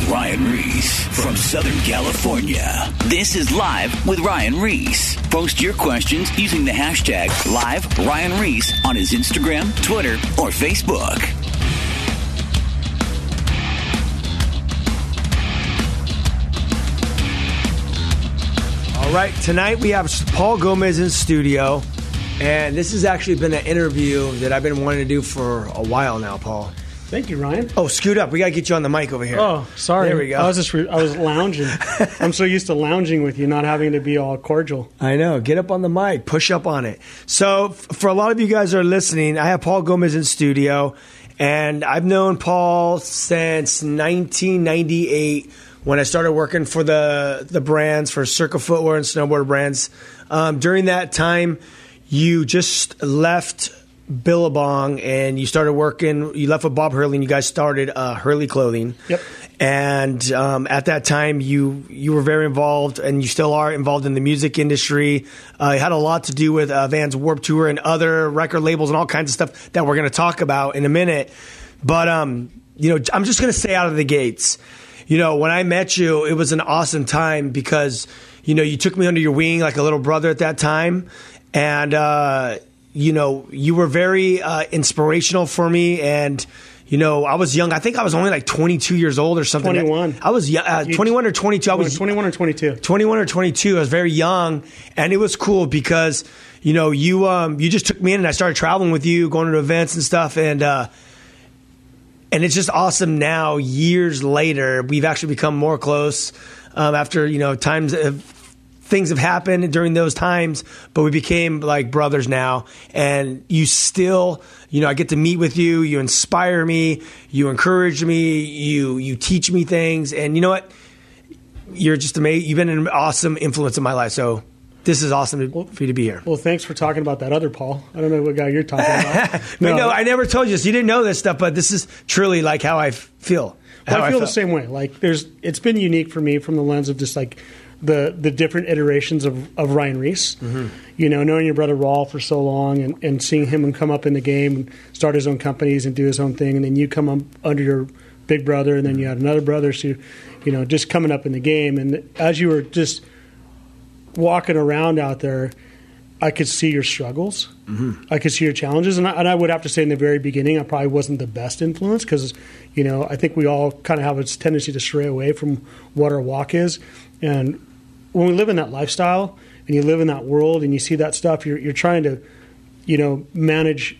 with Ryan Reese from Southern California. This is Live with Ryan Reese. Post your questions using the hashtag #LiveRyanReese on his Instagram, Twitter, or Facebook. All right, tonight we have Paul Gomez in studio, and this has actually been an interview that I've been wanting to do for a while now, Paul. Thank you, Ryan. Oh, scoot up. We got to get you on the mic over here. Oh, sorry. There we go. I was lounging. I'm so used to lounging with you, not having to be all cordial. I know. Get up on the mic. Push up on it. So for a lot of you guys that are listening, I have Paul Gomez in studio, and I've known Paul since 1998 when I started working for the brands, for Circa Footwear and snowboard brands. During that time, you just left Billabong and you started working. You left with Bob Hurley and you guys started Hurley Clothing. Yep. And at that time, you were very involved, and you still are involved in the music industry. You had a lot to do with Vans Warped Tour and other record labels and all kinds of stuff that we're going to talk about in a minute. But I'm just going to say out of the gates, when I met you, it was an awesome time because you took me under your wing like a little brother at that time, and you were very inspirational for me. And I was young. I think I was only like 22 years old or something. 21. I was 21 or 22. I was 21 or 22. 21 or 22. I was very young, and it was cool because you just took me in, and I started traveling with you, going to events and stuff, and it's just awesome. Now, years later, we've actually become more close after things have happened during those times, but we became like brothers now. And you still, I get to meet with you. You inspire me. You encourage me. You teach me things. And you know what? You're just amazing. You've been an awesome influence in my life. So this is awesome for you to be here. Well, thanks for talking about that other Paul. I don't know what guy you're talking about. No, I never told you this. You didn't know this stuff, but this is truly like how I feel. Well, I feel the same way. Like it's been unique for me from the lens of just like the different iterations of Ryan Reese. Mm-hmm. Knowing your brother Raul for so long and seeing him come up in the game and start his own companies and do his own thing, and then you come up under your big brother, and then you had another brother, so just coming up in the game. And as you were just walking around out there, I could see your struggles. Mm-hmm. I could see your challenges. And I would have to say in the very beginning, I probably wasn't the best influence because, I think we all kind of have a tendency to stray away from what our walk is. And when we live in that lifestyle and you live in that world and you see that stuff, you're trying to, manage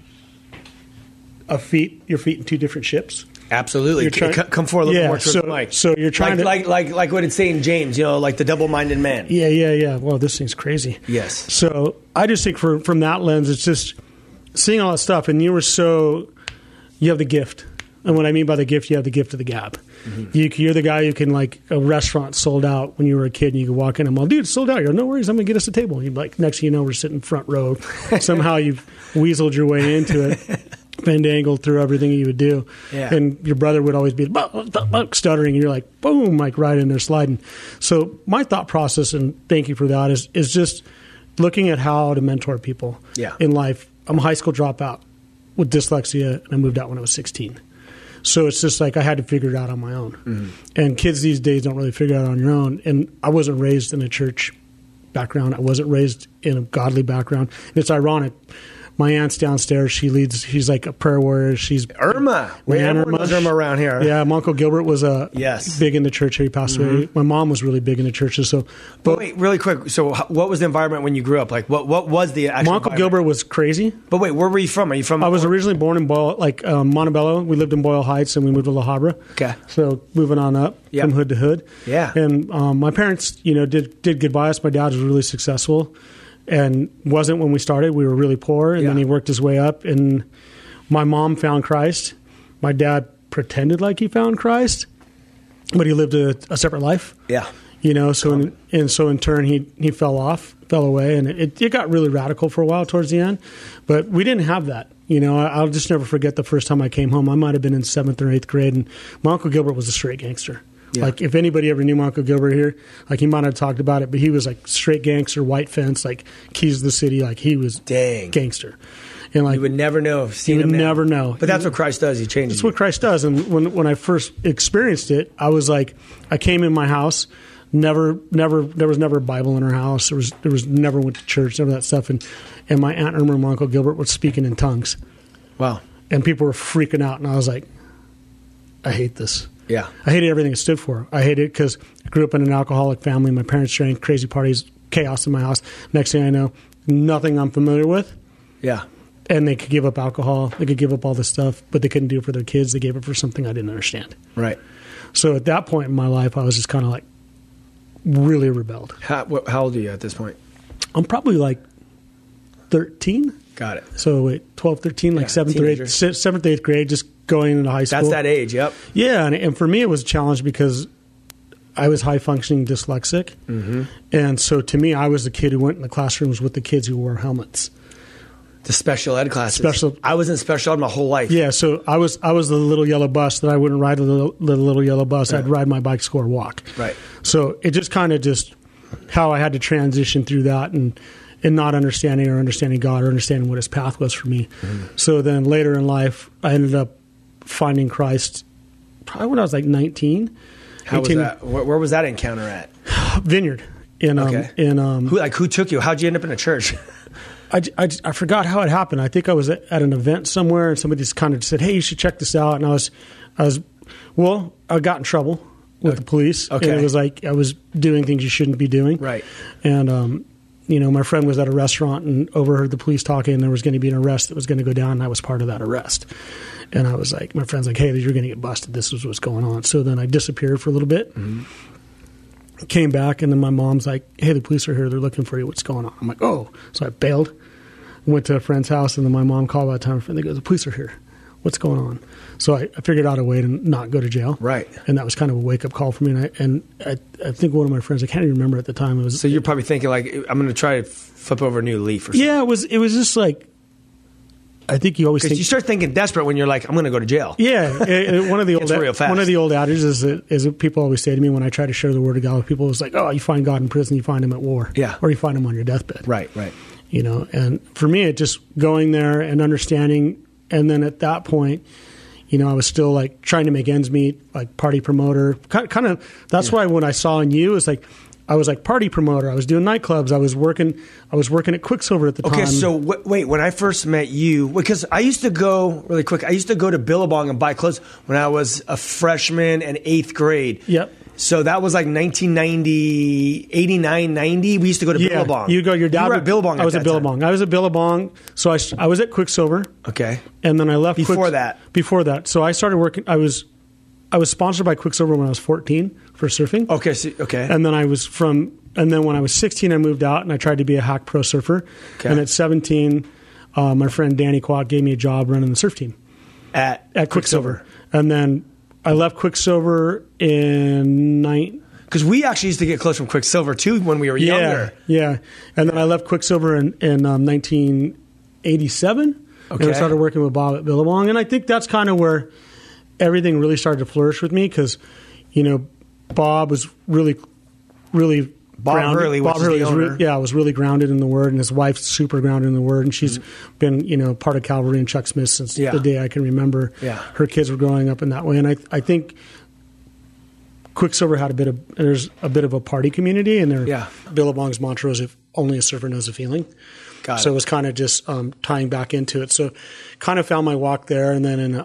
your feet in two different ships. Absolutely. Come forward a little more towards the mic. So you're trying to... Like what it's saying, James, like the double-minded man. Yeah. Well, this thing's crazy. Yes. So I just think from that lens, it's just seeing all that stuff, and you have the gift. And what I mean by the gift, you have the gift of the gab. Mm-hmm. You're the guy who can, like, a restaurant sold out when you were a kid, and you could walk in and, well, dude, it's sold out. You're like, no worries, I'm going to get us a table. And you'd be like, next thing you know, we're sitting front row. Somehow you've weaseled your way into it. Fandangled through everything you would do. Yeah. And your brother would always be stuttering, and you're like, boom, like right in there sliding. So my thought process, and thank you for that, is just looking at how to mentor people in life. I'm a high school dropout with dyslexia, and I moved out when I was 16. So it's just like I had to figure it out on my own. Mm-hmm. And kids these days don't really figure it out on your own. And I wasn't raised in a church background. I wasn't raised in a godly background. And it's ironic. My aunt's downstairs. She's like a prayer warrior. She's Irma. Everyone knows Irma around here. Yeah, my Uncle Gilbert was big in the church. He passed away. My mom was really big in the churches. But wait, really quick. So what was the environment when you grew up? Like, what was the actual My Uncle Gilbert was crazy. But wait, where were you from? Are you from? I was originally born in Montebello. We lived in Boyle Heights, and we moved to La Habra. Okay. So moving on up from hood to hood. Yeah. And my parents, did good by us. My dad was really successful. And wasn't when we started. We were really poor, and then he worked his way up. And my mom found Christ. My dad pretended like he found Christ, but he lived a separate life. Yeah, So in turn he fell away, and it got really radical for a while towards the end. But we didn't have that. I'll just never forget the first time I came home. I might have been in 7th or 8th grade, and my Uncle Gilbert was a straight gangster. Yeah. Like, if anybody ever knew my Uncle Gilbert here, like, he might have talked about it, but he was, like, straight gangster, white fence, like, keys to the city, like, he was gangster. And like You would never know. you would never know. But that's what Christ does. He changes. That's what Christ does. And when I first experienced it, I was like, I came in my house. There was never a Bible in our house. There was never went to church, never that stuff. And my Aunt Irma and my Uncle Gilbert were speaking in tongues. Wow. And people were freaking out. And I was like, I hate this. Yeah. I hated everything it stood for. I hated it because I grew up in an alcoholic family. My parents drank, crazy parties, chaos in my house. Next thing I know, nothing I'm familiar with. Yeah. And they could give up alcohol. They could give up all this stuff, but they couldn't do it for their kids. They gave it for something I didn't understand. Right. So at that point in my life, I was just kind of like really rebelled. How old are you at this point? I'm probably like 13. Got it. So wait, 12, 13, like Yeah, 7th or teenager. 8th, 7th, 8th grade, just going into high school. That's that age. Yep. Yeah, and for me, it was a challenge because I was high-functioning dyslexic. Mm-hmm. And so to me, I was the kid who went in the classrooms with the kids who wore helmets. The special ed classes. I was in special ed my whole life. Yeah, so I was the little yellow bus that I wouldn't ride the little yellow bus. I'd ride my bike, score, walk. Right. So it just kind of just how I had to transition through that and not understanding God or understanding what his path was for me. Mm-hmm. So then later in life, I ended up finding Christ probably when I was like 19. How 18, was that? Where was that encounter at? Vineyard. Who took you? How'd you end up in a church? I forgot how it happened. I think I was at an event somewhere, and somebody just kind of said, "Hey, you should check this out." And I got in trouble with the police. Okay. And it was like I was doing things you shouldn't be doing. Right. And my friend was at a restaurant and overheard the police talking, and there was going to be an arrest that was going to go down, and I was part of that arrest. And I was like, my friend's like, "Hey, you're going to get busted. This is what's going on." So then I disappeared for a little bit. Mm-hmm. Came back, and then my mom's like, "Hey, the police are here. They're looking for you. What's going on?" I'm like, "Oh." So I bailed, went to a friend's house, and then my mom called by the time. And they go, "The police are here. What's going on?" So I figured out a way to not go to jail. Right. And that was kind of a wake-up call for me. And I think one of my friends, I can't even remember at the time. It was. So you're probably thinking, like, I'm going to try to flip over a new leaf or something. Yeah, it was just like, I think you always think. Because you start thinking desperate when you're like, I'm going to go to jail. Yeah. One of the It's real fast. One of the old adages is that people always say to me when I try to share the word of God with people, it's like, "Oh, you find God in prison, you find him at war." Yeah. Or you find him on your deathbed. Right. And for me, it just going there and understanding. And then at that point, I was still like trying to make ends meet, like party promoter. Kind of. That's why when I saw in you, it's like I was like party promoter. I was doing nightclubs. I was working at Quicksilver at the time. Okay, so wait. When I first met you, because I used to go really quick. I used to go to Billabong and buy clothes when I was a freshman in 8th grade. Yep. So that was like 1990, 89, 90. We used to go to Billabong. You go. Your dad You were at Billabong. I was at Billabong. Time. I was at Billabong. So I was at Quicksilver. Okay. And then I left Before that. So I started working. I was sponsored by Quicksilver when I was 14 for surfing. Okay. And then when I was 16, I moved out and I tried to be a hack pro surfer. Okay. And at 17, my friend Danny Kwok gave me a job running the surf team At Quicksilver. And then I left Quicksilver in because we actually used to get clothes from Quicksilver too when we were younger. Yeah. And then I left Quicksilver in 1987. Okay. And I started working with Bob at Billabong. And I think that's kind of where everything really started to flourish with me because, Bob was really Bob grounded. Hurley, Bob which is Hurley the owner. was really grounded in the Word, and his wife's super grounded in the Word, and she's been part of Calvary and Chuck Smith since the day I can remember. Yeah. Her kids were growing up in that way, and I think Quicksilver had there's a bit of a party community, and Billabong's mantra is if only a surfer knows a feeling. So it was kind of just tying back into it. So kind of found my walk there, and then in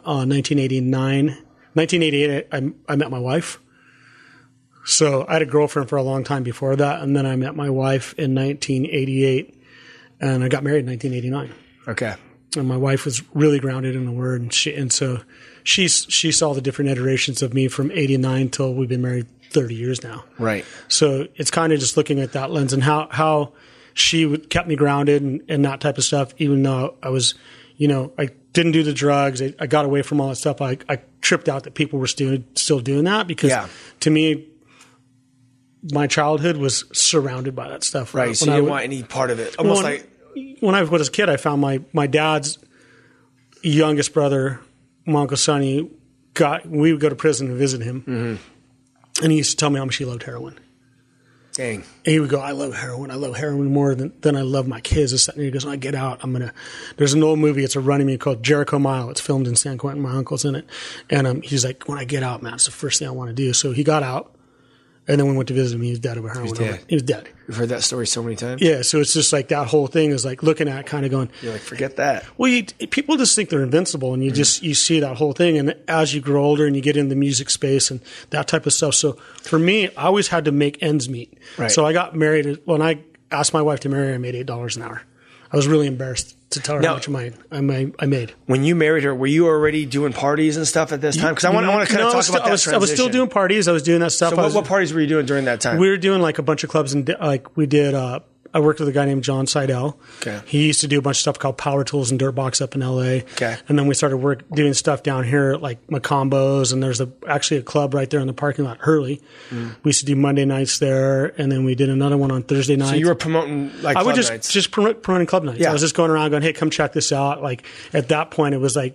1988, I met my wife. So I had a girlfriend for a long time before that, and then I met my wife in 1988, and I got married in 1989. Okay. And my wife was really grounded in the Word, and so she saw the different iterations of me from 89 till we've been married 30 years now. Right. So it's kind of just looking at that lens and how she kept me grounded and that type of stuff, even though I was, I didn't do the drugs. I got away from all that stuff. I tripped out that people were still doing that because to me, my childhood was surrounded by that stuff. Right. So you didn't want any part of it. Almost when I was a kid, I found my dad's youngest brother, my Uncle Sonny, we would go to prison and visit him. Mm-hmm. And he used to tell me how much he loved heroin. Dang. He would go, I love heroin. I love heroin more than I love my kids. This, that. And he goes, when I get out, there's an old movie. It's a running movie called Jericho Mile. It's filmed in San Quentin. My uncle's in it. And he's like, when I get out, man, it's the first thing I want to do. So he got out. And then we went to visit him. He was dead of a heroin. He was dead. We've heard that story so many times. Yeah. So it's just like that whole thing is like looking at kind of going, you're like, forget that. Well, people just think they're invincible, and you see that whole thing. And as you grow older and you get in the music space and that type of stuff. So for me, I always had to make ends meet. Right. So I got married. When I asked my wife to marry her, I made $8 an hour. I was really embarrassed to tell her how much I made. When you married her, were you already doing parties and stuff at this time? Because I want to kind of talk about that transition. I was still doing parties. I was doing that stuff. So what parties were you doing during that time? We were doing like a bunch of clubs, and like we did. I worked with a guy named John Seidel. Okay. He used to do a bunch of stuff called Power Tools and Dirtbox up in L.A. Okay. And then we started doing stuff down here at like Macombos, and there's actually a club right there in the parking lot, Hurley. We used to do Monday nights there, and then we did another one on Thursday nights. So you were promoting like club nights? I would just promoting club nights. Yeah. I was just going around going, hey, come check this out. Like at that point, it was like,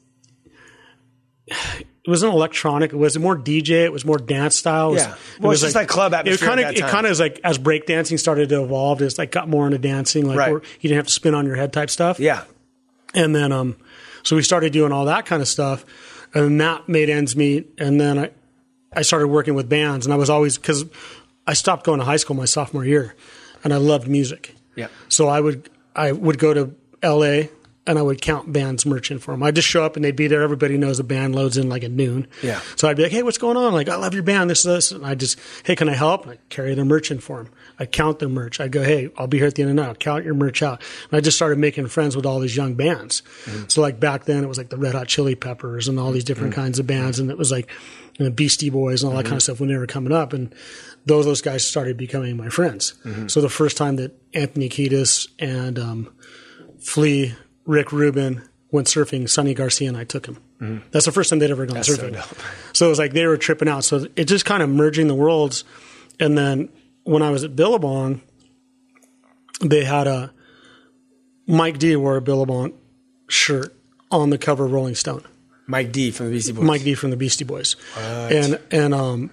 it wasn't electronic. It was more DJ. It was more dance style. Well, it's just like club atmosphere. It kind of was like as breakdancing started to evolve, it's like got more into dancing, like where you didn't have to spin on your head type stuff. Yeah. And then, so we started doing all that kind of stuff, and that made ends meet. And then I started working with bands, and I was always, because I stopped going to high school my sophomore year, and I loved music. Yeah. So I would go to LA. And I would count bands merchant for them. I'd just show up and they'd be there. Everybody knows the band loads in like at noon. Yeah. So I'd be like, hey, what's going on? Like, I love your band, this. And I'd just, hey, can I help? And I'd carry their merchant for them. I'd count their merch. I'd go, hey, I'll be here at the end of the night. I'll count your merch out. And I just started making friends with all these young bands. So like back then it was like the Red Hot Chili Peppers and all these different kinds of bands. And it was like Beastie Boys and all that kind of stuff when they were coming up. And those guys started becoming my friends. So the first time that Anthony Kiedis and Flea, Rick Rubin went surfing, Sonny Garcia and I took him. That's the first time they'd ever gone surfing. So it was like they were tripping out. So it just kind of merging the worlds. And then when I was at Billabong, they had a Mike D wore a Billabong shirt on the cover of Rolling Stone. Mike D from the Beastie Boys. Mike D from the Beastie Boys. What? And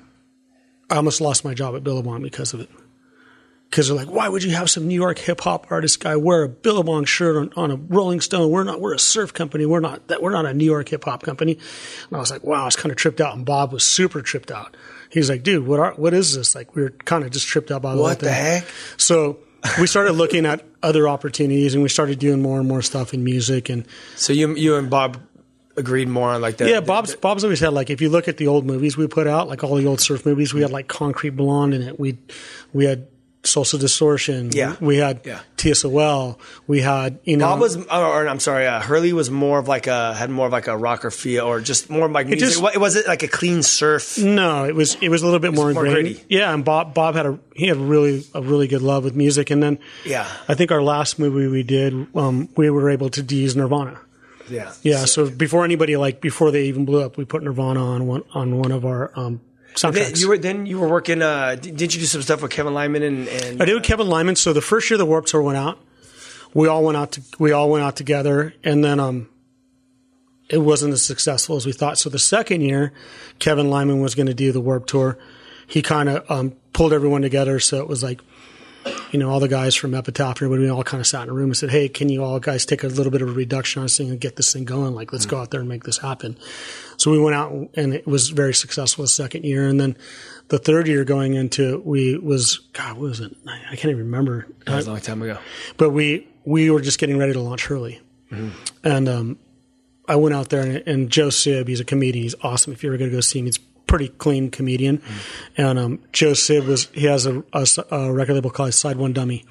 I almost lost my job at Billabong because of it. Because they're like, why would you have some New York hip hop artist guy wear a Billabong shirt on a Rolling Stone? We're a surf company. We're not a New York hip hop company. And I was like, wow, I was kind of tripped out. And Bob was super tripped out. He was like, dude, what is this? Like, we were kind of just tripped out by the what the heck? So we started looking at other opportunities, and we started doing more and more stuff in music. And so you and Bob agreed more on like that. Yeah, Bob's always had like, if you look at the old movies we put out, like all the old surf movies, we had like Concrete Blonde in it. We had Social Distortion. Yeah. We had TSOL. We had, Bob was, Hurley was more of like had more of like a rocker feel, or just more like music. Was it like a clean surf? No, it was a little bit more gritty. Yeah, and Bob had a really good love with music. And then I think our last movie we did, we were able to use Nirvana. Yeah. So before they even blew up, we put Nirvana on one of our soundtracks. You were working. Didn't you do some stuff with Kevin Lyman and I did with Kevin Lyman. So the first year the Warped Tour went out, we all went out together, and then it wasn't as successful as we thought. So the second year, Kevin Lyman was going to do the Warped Tour. He kind of pulled everyone together, so it was like, all the guys from Epitaph, everybody, we all kind of sat in a room and said, hey, can you all guys take a little bit of a reduction on this thing and get this thing going? Like, let's go out there and make this happen. So we went out, and it was very successful the second year. And then the third year going into it, what was it? I can't even remember. That was a long time ago. But we were just getting ready to launch Hurley. And I went out there, and Joe Sib, he's a comedian. He's awesome. If you're ever going to go see him, he's pretty clean comedian. And Joe Sib he has a record label called Side One Dummy.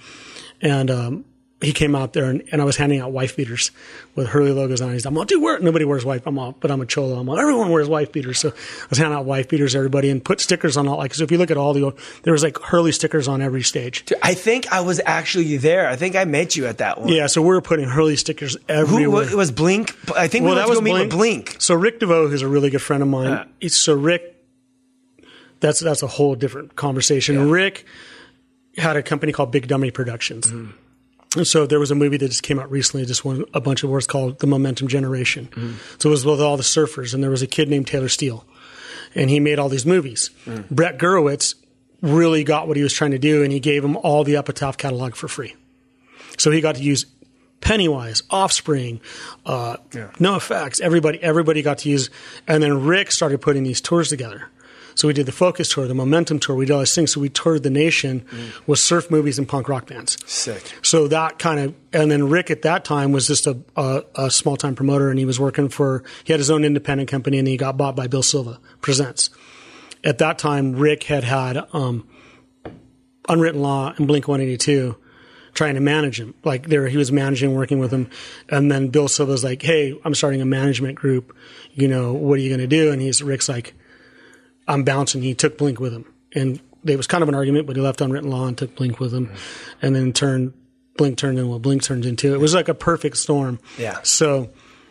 And he came out there, and I was handing out wife beaters with Hurley logos on it. He's like, I'm all, dude, nobody wears wife. But I'm a cholo. I'm all, everyone wears wife beaters. So I was handing out wife beaters to everybody and put stickers on all. Like, so if you look at all there was like Hurley stickers on every stage. Dude, I think I was actually there. I think I met you at that one. Yeah, so we were putting Hurley stickers everywhere. It was Blink. I think we went to go meet with Blink. So Rick DeVoe, who's a really good friend of mine. So Rick, that's a whole different conversation. Yeah. Rick had a company called Big Dummy Productions. And so there was a movie that just came out recently, just won a bunch of awards, called The Momentum Generation. So it was with all the surfers, and there was a kid named Taylor Steele, and he made all these movies. Brett Gurewitz really got what he was trying to do, and he gave him all the Epitaph catalog for free. So he got to use Pennywise, Offspring, NoFX, everybody got to use. And then Rick started putting these tours together. So we did the Focus Tour, the Momentum Tour. We did all these things. So we toured the nation with surf movies and punk rock bands. Sick. So that kind of, and then Rick at that time was just a small-time promoter, and he was working he had his own independent company, and he got bought by Bill Silva Presents. At that time, Rick had Unwritten Law and Blink-182 trying to manage him. Like he was managing, working with him. And then Bill Silva was like, hey, I'm starting a management group. What are you going to do? And Rick's like, I'm bouncing. He took Blink with him. And there was kind of an argument, but he left Unwritten Law and took Blink with him. And then Blink turned into what Blink turned into. It was like a perfect storm. Yeah. So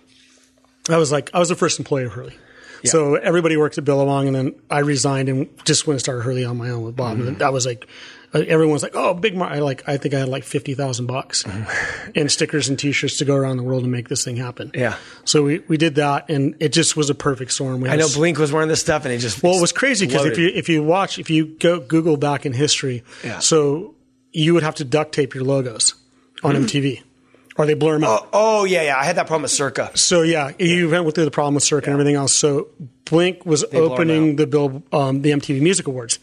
I was the first employee of Hurley. Yeah. So everybody worked at Billabong, and then I resigned and just went and started Hurley on my own with Bob. And that was like, everyone's like, oh, big market. I think I had like $50,000 in stickers and T-shirts to go around the world and make this thing happen. Yeah. So we did that, and it just was a perfect storm. I know Blink was wearing this stuff, and it just it was crazy because if you go Google back in history, so you would have to duct tape your logos on MTV. Or they blur them out. Oh, yeah. I had that problem with Circa. So, you went through the problem with Circa and everything else. So, Blink was opening the MTV Music Awards.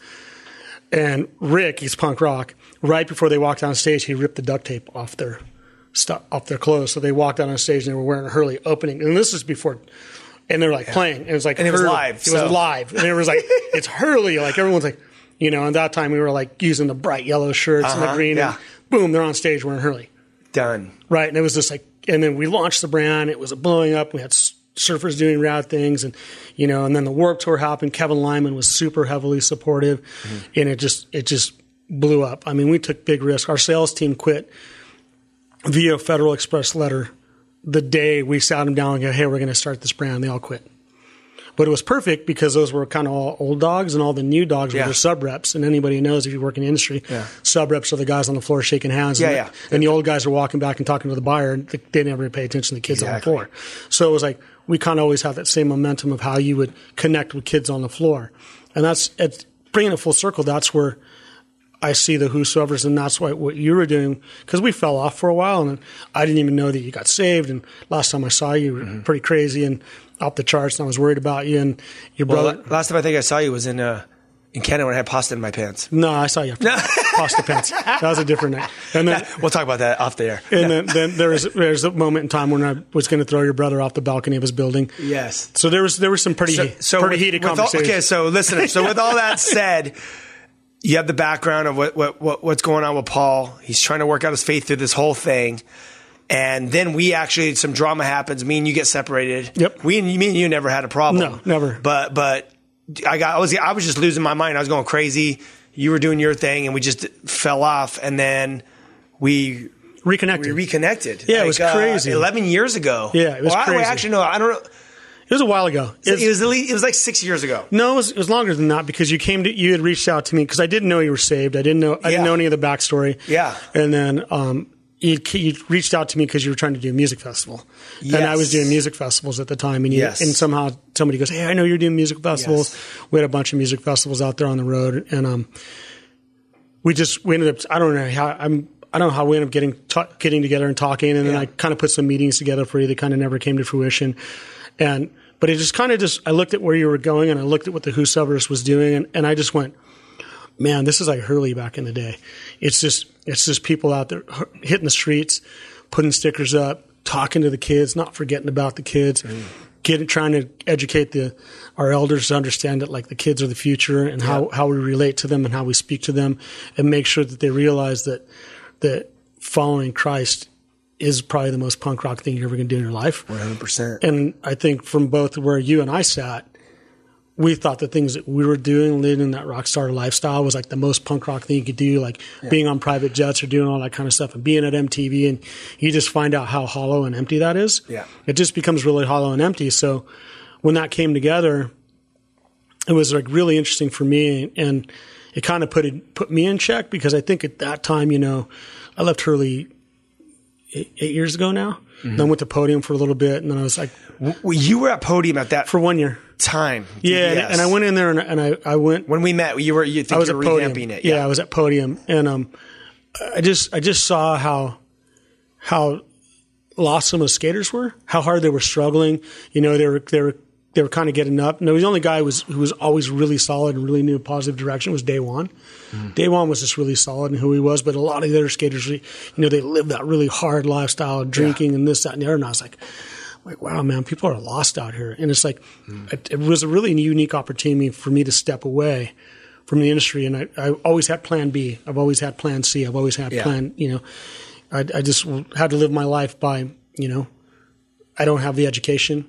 And Rick, he's punk rock, right before they walked on stage, he ripped the duct tape off their clothes. So, they walked out on stage and they were wearing a Hurley opening. And this is before, and they're like playing. And it was like, and it was live. It was live. And it was like, it's Hurley. Like, everyone's like, and that time we were like using the bright yellow shirts and the green. And boom, they're on stage wearing Hurley. Done. Right. And it was just like, and then we launched the brand. It was blowing up. We had surfers doing rad things, and then the Warped Tour happened. Kevin Lyman was super heavily supportive, and it just blew up. I mean, we took big risks. Our sales team quit via Federal Express letter the day we sat them down and go, hey, we're going to start this brand. They all quit. But it was perfect because those were kind of all old dogs, and all the new dogs were their sub-reps. And anybody who knows, if you work in the industry, sub-reps are the guys on the floor shaking hands. And the old guys are walking back and talking to the buyer, and they never pay attention to the kids on the floor. So it was like we kind of always have that same momentum of how you would connect with kids on the floor. And it's bringing it full circle. That's where I see the Whosoevers, and that's what you were doing, because we fell off for a while, and I didn't even know that you got saved. And last time I saw you, you were pretty crazy and off the charts, and I was worried about you and your brother. Last time I think I saw you was in Canada when I had pasta in my pants. No, I saw you after pasta pants. That was a different night. And then we'll talk about that off the air. And then there's a moment in time when I was going to throw your brother off the balcony of his building. Yes. So there was some pretty heated conversation. Okay, so listen. So with all that said, you have the background of what's going on with Paul. He's trying to work out his faith through this whole thing. And then some drama happens. Me and you get separated. Yep. Me and you never had a problem. No, never. But I was just losing my mind. I was going crazy. You were doing your thing, and we just fell off. And then we reconnected. Yeah, it was crazy. 11 years ago. Yeah, it was crazy. Actually, no, I don't know. It was a while ago. It was like 6 years ago. No, it was longer than that, because you had reached out to me because I didn't know you were saved. I didn't know any of the backstory. Yeah. And then you reached out to me because you were trying to do a music festival. Yes. And I was doing music festivals at the time. And and somehow somebody goes, hey, I know you're doing music festivals. Yes. We had a bunch of music festivals out there on the road. And we ended up, I don't know how we ended up getting together and talking. And then I kind of put some meetings together for you that kind of never came to fruition. But it just kind of I looked at where you were going, and I looked at what the Whosoevers was doing, and I just went, man, this is like Hurley back in the day. It's just people out there hitting the streets, putting stickers up, talking to the kids, not forgetting about the kids, trying to educate our elders to understand that like the kids are the future, and how we relate to them and how we speak to them, and make sure that they realize that following Christ is probably the most punk rock thing you're ever going to do in your life. 100%. And I think from both where you and I sat, we thought the things that we were doing, living that rock star lifestyle, was like the most punk rock thing you could do, like being on private jets or doing all that kind of stuff and being at MTV. And you just find out how hollow and empty that is. Yeah. It just becomes really hollow and empty. So when that came together, it was like really interesting for me. And it kind of put me in check, because I think at that time, I left Hurley 8 years ago now. Mm-hmm. Then went to Podium for a little bit. And then I was like, well, you were at Podium at that for 1 year. time. Yeah, DBS. and I went in there and I went When we met, you were Podium. revamping it. Yeah, I was at Podium, and I just saw how lost some of the skaters were, how hard they were struggling. You know, they were kind of getting up. No, the only guy who was always really solid and really knew a positive direction was Daewon. Daewon was just really solid in who he was, but a lot of the other skaters, you know, they lived that really hard lifestyle, drinking and this, that, and the other. And I was like, wow, man, people are lost out here. And it's like, it was a really unique opportunity for me to step away from the industry. And I always had plan B. I've always had plan C. I've always had plan, you know, I just had to live my life by, you know, I don't have the education.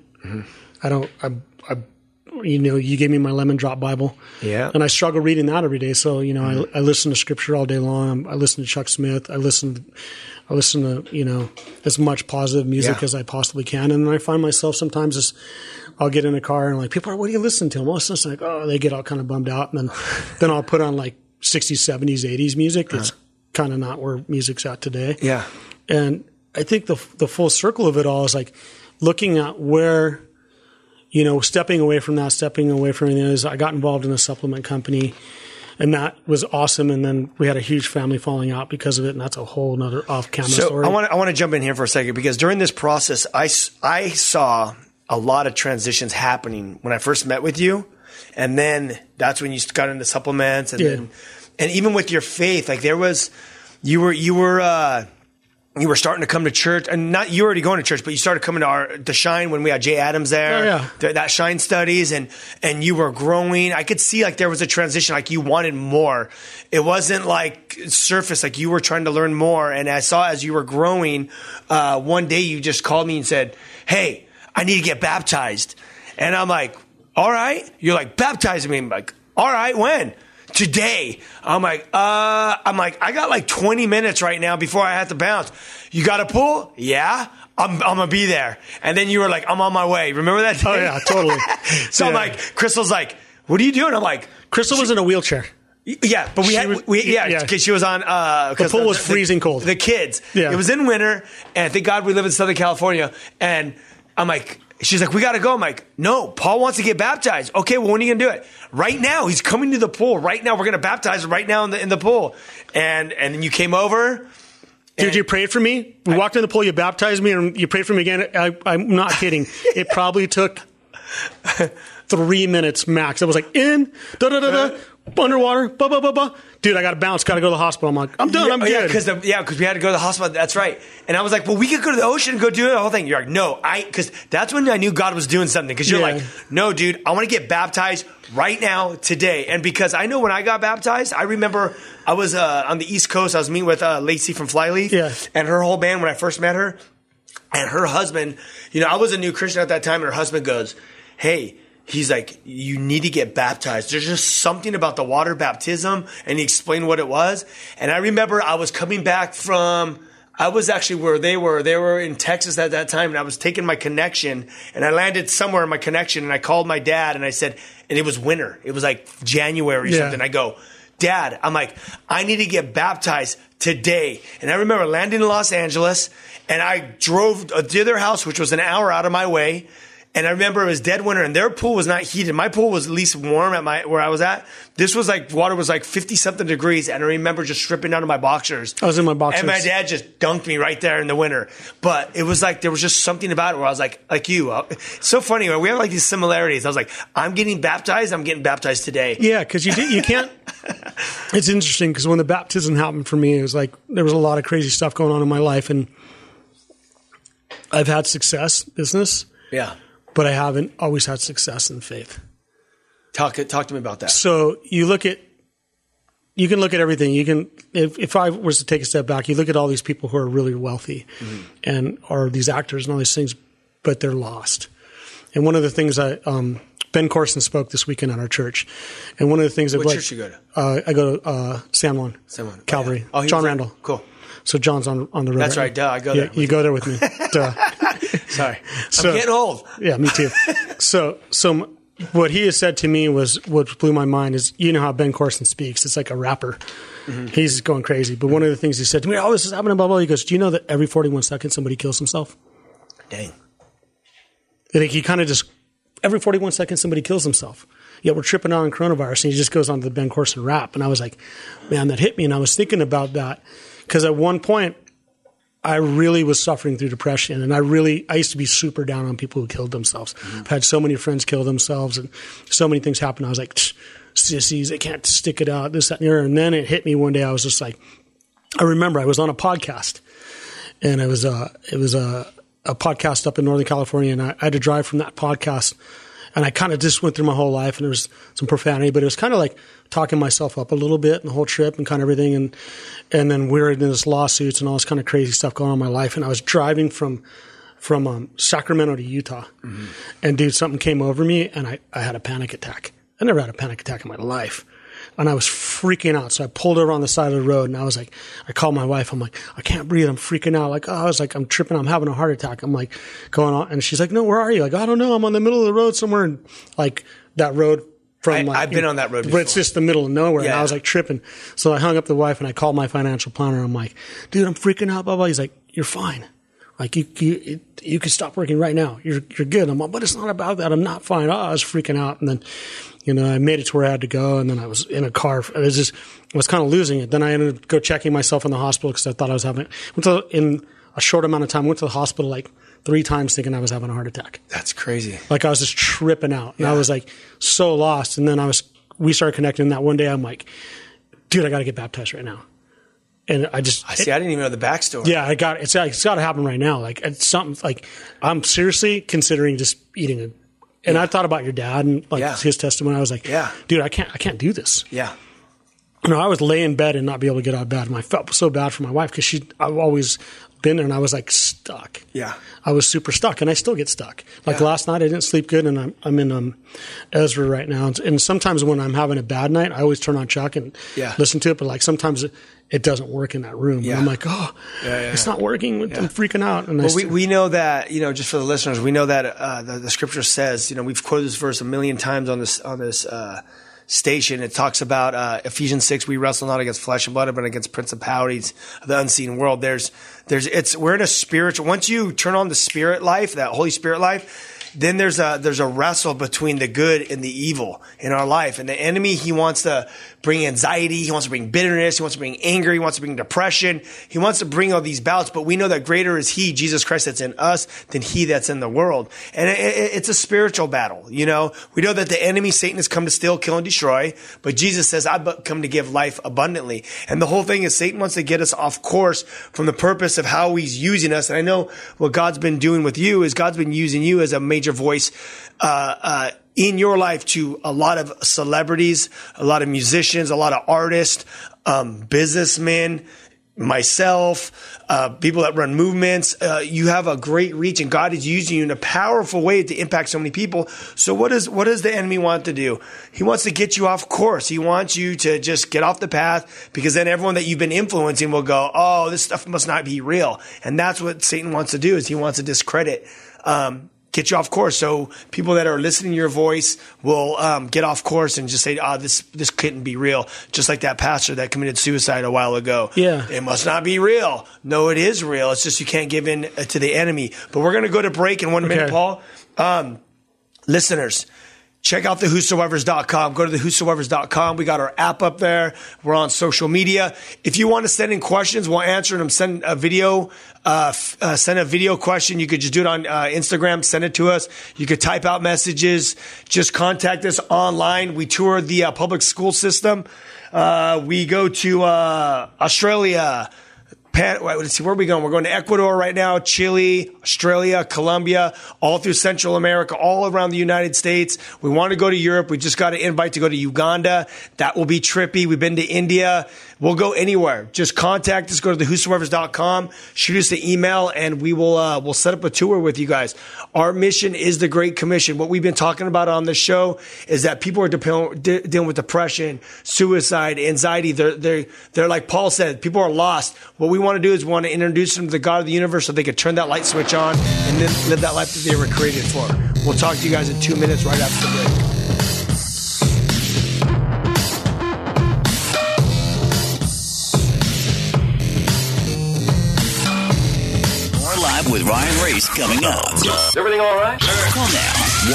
You know, you gave me my Lemon Drop Bible. Yeah. And I struggle reading that every day. So, you know, I listen to scripture all day long. I listen to Chuck Smith. I listen to, you know, as much positive music as I possibly can. And then I find myself sometimes I'll get in a car and like, people are, what do you listen to? Most of them like, oh, they get all kind of bummed out. And then I'll put on like 60s, 70s, 80s music. That's kind of not where music's at today. Yeah. And I think the full circle of it all is like looking at where, you know, stepping away from anything is I got involved in a supplement company, and that was awesome. And then we had a huge family falling out because of it, and that's a whole nother off-camera story. I want to jump in here for a second, because during this process, I saw a lot of transitions happening when I first met with you, and then that's when you got into supplements, and even with your faith, like you were starting to come to church, and not you already going to church, but you started coming to Shine when we had Jay Adams there. Oh, yeah. That Shine studies, and you were growing. I could see like there was a transition, like you wanted more. It wasn't like surface, like you were trying to learn more. And I saw as you were growing, one day you just called me and said, "Hey, I need to get baptized." And I'm like, "All right." You're like, "Baptize me." I'm like, "All right, when?" "Today." I'm like, I got like 20 minutes right now before I have to bounce. "You got a pool?" "Yeah, I'm gonna be there." And then you were like, "I'm on my way." Remember that day? Oh yeah, totally. So I'm like, Crystal's like, "What are you doing?" I'm like, Crystal was in a wheelchair. Yeah, but because she was on. The pool was freezing cold. The kids. Yeah. It was in winter, and thank God we live in Southern California. And I'm like, she's like, "We got to go." I'm like, "No, Paul wants to get baptized." "Okay, well, when are you going to do it?" "Right now. He's coming to the pool. Right now. We're going to baptize him right now in the pool." And then you came over. Dude, you prayed for me. We walked in the pool. You baptized me, and you prayed for me again. I'm not kidding. It probably took 3 minutes max. I was like, in, da-da-da-da, underwater, ba-ba-ba-ba. Dude, I got to bounce. Got to go to the hospital. I'm like, I'm done. I'm good. Because we had to go to the hospital. That's right. And I was like, well, we could go to the ocean and go do the whole thing. You're like, no, because that's when I knew God was doing something. Because you're like, no, dude, I want to get baptized right now, today. And because I know when I got baptized, I remember I was on the East Coast. I was meeting with Lacey from Flyleaf and her whole band when I first met her. And her husband, you know, I was a new Christian at that time, and her husband goes, "Hey," he's like, "you need to get baptized. There's just something about the water baptism." And he explained what it was. And I remember I was coming back I was actually where they were. They were in Texas at that time, and I was taking my connection, and I landed somewhere in my connection, and I called my dad, and I said, and it was winter. It was like January or something. I go, "Dad," I'm like, "I need to get baptized today." And I remember landing in Los Angeles, and I drove to their house, which was an hour out of my way. And I remember it was dead winter, and their pool was not heated. My pool was at least warm at where I was at. This was like, water was like 50-something degrees, and I remember just stripping down to my boxers. I was in my boxers. And my dad just dunked me right there in the winter. But it was like, there was just something about it where I was like you. It's so funny. We have like these similarities. I was like, I'm getting baptized today. Yeah, because you can't. It's interesting because when the baptism happened for me, it was like there was a lot of crazy stuff going on in my life, and I've had success business. Yeah. But I haven't always had success in faith. Talk to me about that. So you can look at everything. You can, if I was to take a step back, you look at all these people who are really wealthy and are these actors and all these things, but they're lost. And one of the things Ben Corson spoke this weekend at our church, and one of the things that what church you go to? I go to San Juan Calvary. Oh, yeah. John Randall. Cool. So John's on the road. That's right. Duh. I go there. You go there with me. Duh. Sorry. I'm getting old. Yeah, me too. So what he has said to me was what blew my mind is, you know how Ben Corson speaks. It's like a rapper. Mm-hmm. He's going crazy. But one of the things he said to me, "Oh, this is happening, blah, blah." He goes, "Do you know that every 41 seconds somebody kills himself?" Dang. And he kind of just every 41 seconds somebody kills themselves. Yet we're tripping out on coronavirus, and he just goes on to the Ben Carson rap. And I was like, man, that hit me. And I was thinking about that because at one point I really was suffering through depression, and I used to be super down on people who killed themselves. I've had so many friends kill themselves, and so many things happen. I was like, sissies, they can't stick it out, this, that, and the other. And then it hit me one day. I was just like, I remember I was on a podcast, and it was a podcast up in Northern California, and I had to drive from that podcast. And I kind of just went through my whole life, and there was some profanity, but it was kind of like talking myself up a little bit in the whole trip and kind of everything. And then we were in this lawsuits and all this kind of crazy stuff going on in my life. And I was driving from Sacramento to Utah. Mm-hmm. And dude, something came over me, and I had a panic attack. I never had a panic attack in my life. And I was freaking out. So I pulled over on the side of the road, and I was like, I called my wife. I'm like, I can't breathe. I'm freaking out. Like, I was like, I'm tripping. I'm having a heart attack. I'm like going on. And she's like, no, where are you? Like, I don't know. I'm on the middle of the road somewhere. And like that road from I've been on that road before. But it's just the middle of nowhere. Yeah. And I was like tripping. So I hung up the wife, and I called my financial planner. I'm like, dude, I'm freaking out. Blah, blah. He's like, you're fine. Like you can stop working right now. You're good. I'm like, but it's not about that. I'm not fine. Oh, I was freaking out. And then, I made it to where I had to go. And then I was in a car. I was kind of losing it. Then I ended up go checking myself in the hospital because I thought I was in a short amount of time, went to the hospital like 3 times thinking I was having a heart attack. That's crazy. Like I was just tripping out. And I was like so lost. And then we started connecting. And that one day I'm like, dude, I got to get baptized right now. And I didn't even know the backstory. Yeah, it's got to happen right now. Like it's something like I'm seriously considering just eating it. And I thought about your dad and his testimony. I was like, dude, I can't do this. Yeah. I was lay in bed and not be able to get out of bed. And I felt so bad for my wife because I've always been there, and I was like stuck. Yeah. I was super stuck, and I still get stuck. Like last night I didn't sleep good, and I'm in Ezra right now. And sometimes when I'm having a bad night, I always turn on Chuck and listen to it. But like sometimes it doesn't work in that room. Yeah. And I'm like, it's not working. I'm freaking out. And we know that, just for the listeners, we know that the scripture says, we've quoted this verse a million times on this station. It talks about Ephesians 6. We wrestle not against flesh and blood, but against principalities of the unseen world. We're in a spiritual. Once you turn on the spirit life, that Holy Spirit life, then there's a wrestle between the good and the evil in our life. And the enemy, he wants to bring anxiety. He wants to bring bitterness. He wants to bring anger. He wants to bring depression. He wants to bring all these bouts. But we know that greater is he, Jesus Christ, that's in us than he that's in the world. And it's a spiritual battle. We know that the enemy, Satan, has come to steal, kill, and destroy. But Jesus says, I've come to give life abundantly. And the whole thing is Satan wants to get us off course from the purpose of how he's using us. And I know what God's been doing with you is God's been using you as a major voice in your life to a lot of celebrities, a lot of musicians, a lot of artists, businessmen, myself, people that run movements. You have a great reach, and God is using you in a powerful way to impact so many people. So what does the enemy want to do? He wants to get you off course. He wants you to just get off the path, because then everyone that you've been influencing will go, oh, this stuff must not be real. And that's what Satan wants to do, is he wants to discredit, get you off course. So people that are listening to your voice will get off course and just say, this couldn't be real. Just like that pastor that committed suicide a while ago. Yeah. It must not be real. No, it is real. It's just you can't give in to the enemy. But we're going to go to break in 1 minute, Paul. Listeners, check out the whosoevers.com. Go to the whosoevers.com. We got our app up there. We're on social media. If you want to send in questions, we'll answer them. Send a video question. You could just do it on Instagram. Send it to us. You could type out messages. Just contact us online. We tour the public school system. We go to Australia. Let's see, where are we going? We're going to Ecuador right now, Chile, Australia, Colombia, all through Central America, all around the United States. We want to go to Europe. We just got an invite to go to Uganda. That will be trippy. We've been to India. We'll go anywhere. Just contact us. Go to the whosoevers.com. Shoot us an email, and we'll set up a tour with you guys. Our mission is the Great Commission. What we've been talking about on this show is that people are dealing with depression, suicide, anxiety. They're like Paul said, people are lost. What we want to do is we want to introduce them to the God of the universe so they can turn that light switch on and then live that life that they were created for. We'll talk to you guys in 2 minutes right after the break. with Ryan Reese coming up. Is everything all right? Call now,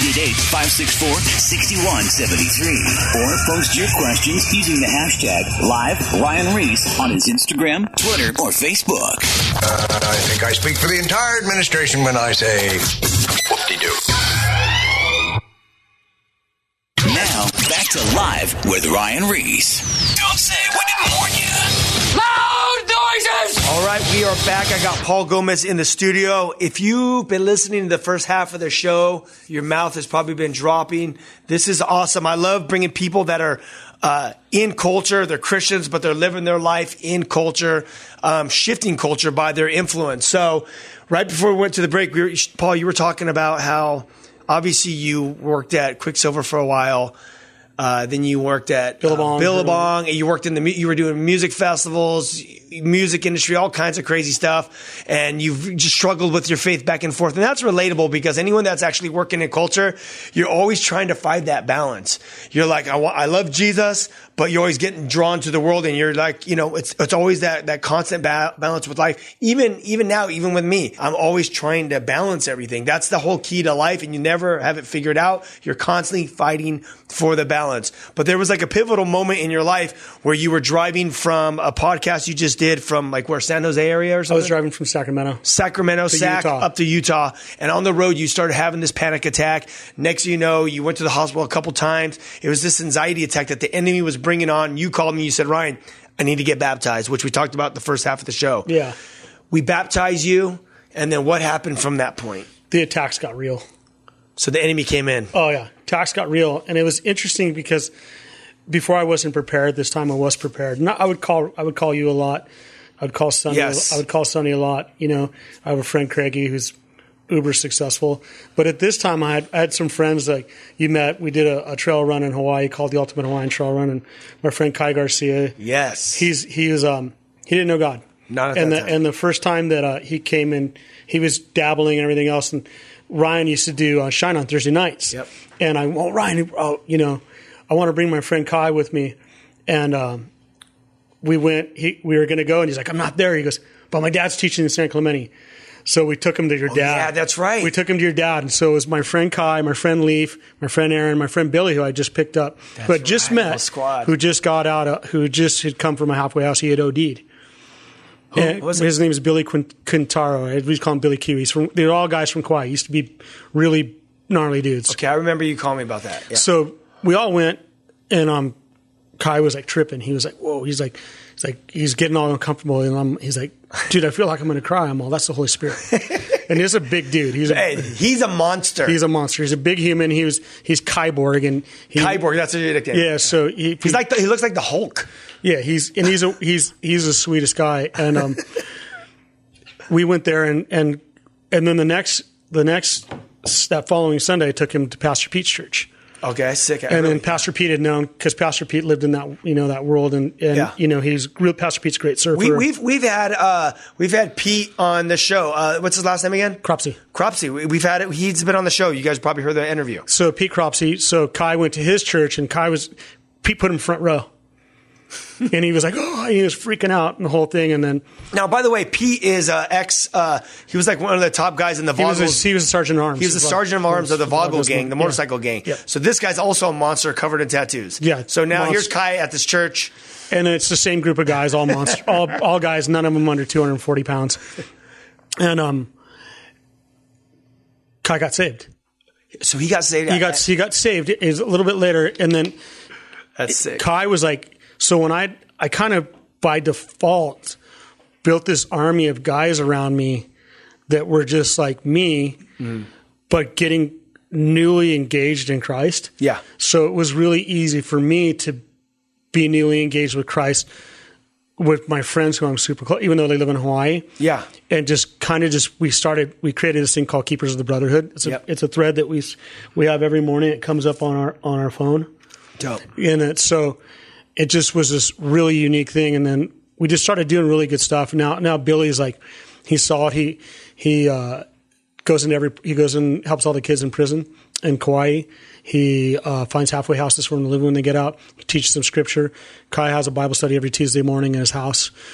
1-888-564-6173. Or post your questions using the hashtag #LiveRyanReese on his Instagram, Twitter, or Facebook. I think I speak for the entire administration when I say whoop-de-doo. Now, back to Live with Ryan Reese. Don't say we didn't warn you. Loud noises! All right, we are back. I got Paul Gomez in the studio. If you've been listening to the first half of the show, your mouth has probably been dropping. This is awesome. I love bringing people that are in culture. They're Christians, but they're living their life in culture, shifting culture by their influence. So right before we went to the break, Paul, you were talking about how obviously you worked at Quicksilver for a while. Then you worked at Billabong, and you worked you were doing music festivals, music industry, all kinds of crazy stuff. And you've just struggled with your faith back and forth. And that's relatable because anyone that's actually working in culture, you're always trying to find that balance. You're like, I love Jesus, but you're always getting drawn to the world. And you're like, it's always that constant balance with life. Even now, even with me, I'm always trying to balance everything. That's the whole key to life. And you never have it figured out. You're constantly fighting for the balance. But there was like a pivotal moment in your life where you were driving from a podcast you just did from like where, San Jose area or something? I was driving from Sacramento, up to Utah. And on the road, you started having this panic attack. Next thing you know, you went to the hospital a couple times. It was this anxiety attack that the enemy was bringing on. You called me. You said, Ryan, I need to get baptized, which we talked about the first half of the show. Yeah. We baptized you. And then what happened from that point? The attacks got real. So the enemy came in. Oh, yeah. Attacks got real. And it was interesting because before I wasn't prepared. This time I was prepared. I would call you a lot. I would call Sonny. Yes. I would call Sonny a lot. I have a friend, Craigie, who's uber successful. But at this time, I had some friends like you met. We did a trail run in Hawaii called the Ultimate Hawaiian Trail Run, and my friend Kai Garcia. Yes, he didn't know God. Not at that time. And the first time that he came in, he was dabbling and everything else. And Ryan used to do Shine on Thursday nights. Yep. And Ryan, I want to bring my friend Kai with me. And we went. We were going to go, and he's like, I'm not there. He goes, but my dad's teaching in San Clemente. So we took him to your dad. Yeah, that's right. We took him to your dad. And so it was my friend Kai, my friend Leaf, my friend Aaron, my friend Billy, who I just picked up, who I just met, who just got out, who just had come from a halfway house. He had OD'd. His name is Billy Quintaro. We call him Billy Q. They're all guys from Kauai. He used to be really gnarly dudes. Okay, I remember you calling me about that. Yeah. So we all went, and Kai was like tripping. He was like, whoa. He's getting all uncomfortable, and he's like, dude, I feel like I'm going to cry. I'm all, that's the Holy Spirit. And he's a big dude. He's a monster. He's a monster. He's a big human. He's Kyborg, and Kyborg. That's a nickname. Yeah. So he looks like the Hulk. Yeah. He's the sweetest guy. And we went there, and then that following Sunday, I took him to Pastor Pete's church. Okay, sick. Then Pastor Pete had known, because Pastor Pete lived in that world, and Pastor Pete's a great surfer. We've had Pete on the show. What's his last name again? Cropsey. We've had it. He's been on the show. You guys probably heard the interview. So Pete Cropsey. So Kai went to his church, and Pete put him front row. And he was like, he was freaking out and the whole thing. And then now, by the way, Pete is he was like one of the top guys in the Vogels. He was a sergeant of arms. He was the sergeant of arms of the Vogel gang, the motorcycle gang. Yeah. So this guy's also a monster covered in tattoos. Yeah. So now here's Kai at this church, and it's the same group of guys, all monster, all guys, none of them under 240 pounds. And Kai got saved. So he got saved. He got saved. It was a little bit later, and then that's sick. Kai was like. So when I kind of by default built this army of guys around me that were just like me, but getting newly engaged in Christ. Yeah. So it was really easy for me to be newly engaged with Christ with my friends who I'm super close, even though they live in Hawaii. Yeah. And we created this thing called Keepers of the Brotherhood. It's a thread that we have every morning. It comes up on our phone. Dope. And it just was this really unique thing. And then we just started doing really good stuff. Now Billy's like, he saw it. He goes and helps all the kids in prison in Kauai. He finds halfway houses for them to live when they get out. He teaches them scripture. Kai has a Bible study every Tuesday morning in his house.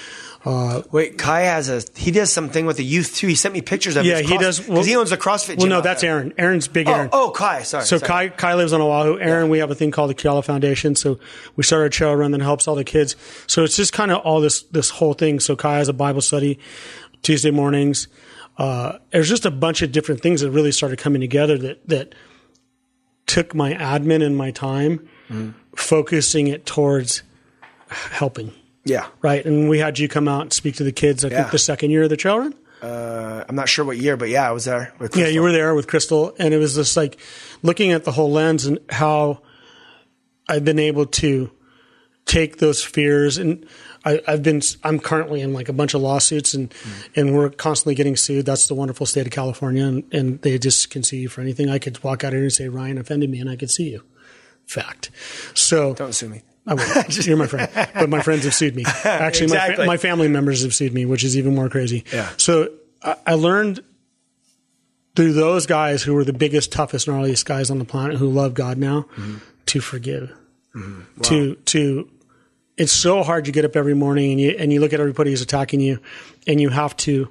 Wait, Kai he does something with the youth too. He sent me pictures of he does. Because he owns a CrossFit gym. Well, no, that's Aaron. Aaron's big Aaron. Oh, Kai. Sorry. So Kai lives on Oahu. Aaron, we have a thing called the Keala Foundation. So we started a trail run that helps all the kids. So it's just kind of all this whole thing. So Kai has a Bible study Tuesday mornings. There's just a bunch of different things that really started coming together that took my admin and my time, focusing it towards helping. Yeah. Right. And we had you come out and speak to the kids, I think the second year of the trail run. I'm not sure what year, but I was there with Crystal. Yeah, you were there with Crystal. And it was just like looking at the whole lens and how I've been able to take those fears. And I'm currently in like a bunch of lawsuits and we're constantly getting sued. That's the wonderful state of California. And they just can sue you for anything. I could walk out here and say, Ryan offended me and I could sue you. Fact. So don't sue me. I won't. You're my friend. But my friends have sued me. Actually, exactly. my family members have sued me, which is even more crazy. Yeah. So I learned through those guys who were the biggest, toughest, gnarliest guys on the planet who love God now to forgive. Wow. To it's so hard to get up every morning and you look at everybody who's attacking you and you have to.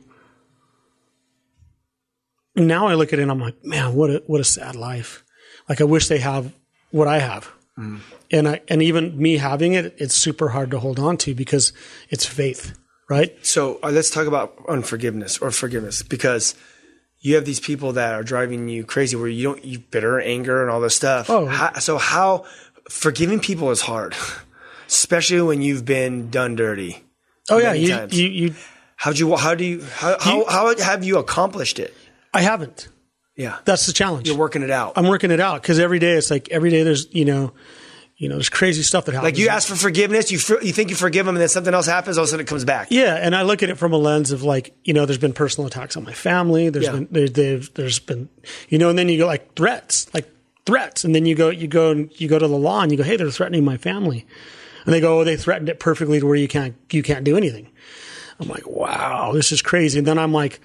Now I look at it and I'm like, man, what a sad life. Like I wish they have what I have. And even me having it, it's super hard to hold on to because it's faith, right? So let's talk about unforgiveness or forgiveness, because you have these people that are driving you crazy where you bitter, anger, and all this stuff. So how forgiving people is hard, especially when you've been done dirty. Oh yeah, how have you accomplished it? I haven't. Yeah. That's the challenge. You're working it out. I'm working it out because every day there's, there's crazy stuff that happens. Like you ask for forgiveness, you think you forgive them and then something else happens, all of a sudden it comes back. Yeah. And I look at it from a lens of like, there's been personal attacks on my family. There's been, and then you go like threats. And then you go to the law and you go, hey, they're threatening my family. And they go, oh, they threatened it perfectly to where you can't do anything. I'm like, wow, this is crazy. And then I'm like,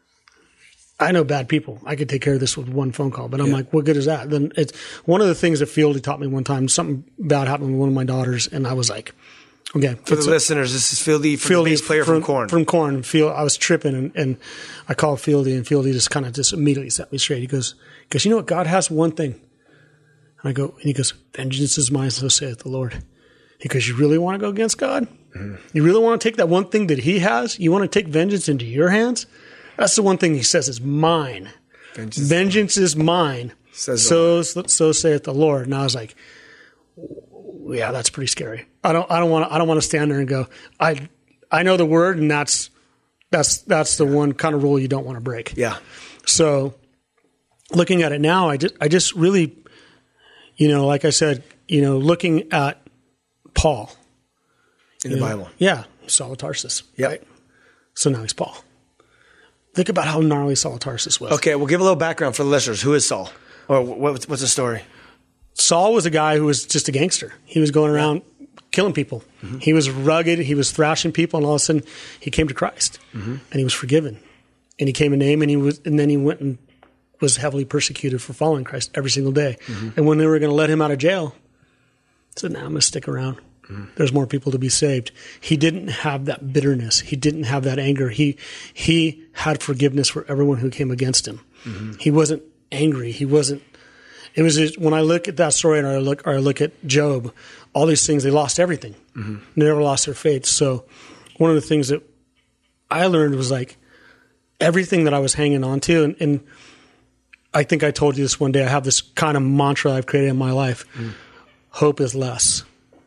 I know bad people. I could take care of this with one phone call, but I'm like, what good is that? Then it's one of the things that Fieldy taught me one time. Something bad happened with one of my daughters, and I was like, okay. For the listeners, this is Fieldy, the bass player from Korn. From Korn. I was tripping, and I called Fieldy, and Fieldy just immediately set me straight. He goes, you know what? God has one thing. And he goes, vengeance is mine, so saith the Lord. He goes, you really want to go against God? Mm-hmm. You really want to take that one thing that he has? You want to take vengeance into your hands? That's the one thing he says is mine. Vengeance is mine. So saith the Lord. And I was like, yeah, that's pretty scary. I don't want to stand there and go, I know the word, and that's the one kind of rule you don't want to break. Yeah. So looking at it now, I just really, like I said, looking at Paul in the Bible. Yeah. Saul of Tarsus. Yep. Right. So now he's Paul. Think about how gnarly Saul of Tarsus was. Okay, we'll give a little background for the listeners. Who is Saul? Or what's the story? Saul was a guy who was just a gangster. He was going around killing people. Mm-hmm. He was rugged. He was thrashing people, and all of a sudden he came to Christ, and he was forgiven. And he came a name, and then he went and was heavily persecuted for following Christ every single day. Mm-hmm. And when they were going to let him out of jail, he said, "Now I'm going to stick around. There's more people to be saved." He didn't have that bitterness. He didn't have that anger. He had forgiveness for everyone who came against him. Mm-hmm. He wasn't angry. He wasn't. It was just, when I look at that story and I look at Job, all these things, they lost everything. Mm-hmm. They never lost their faith. So one of the things that I learned was like everything that I was hanging on to, and I think I told you this one day, I have this kind of mantra I've created in my life. Hope is less.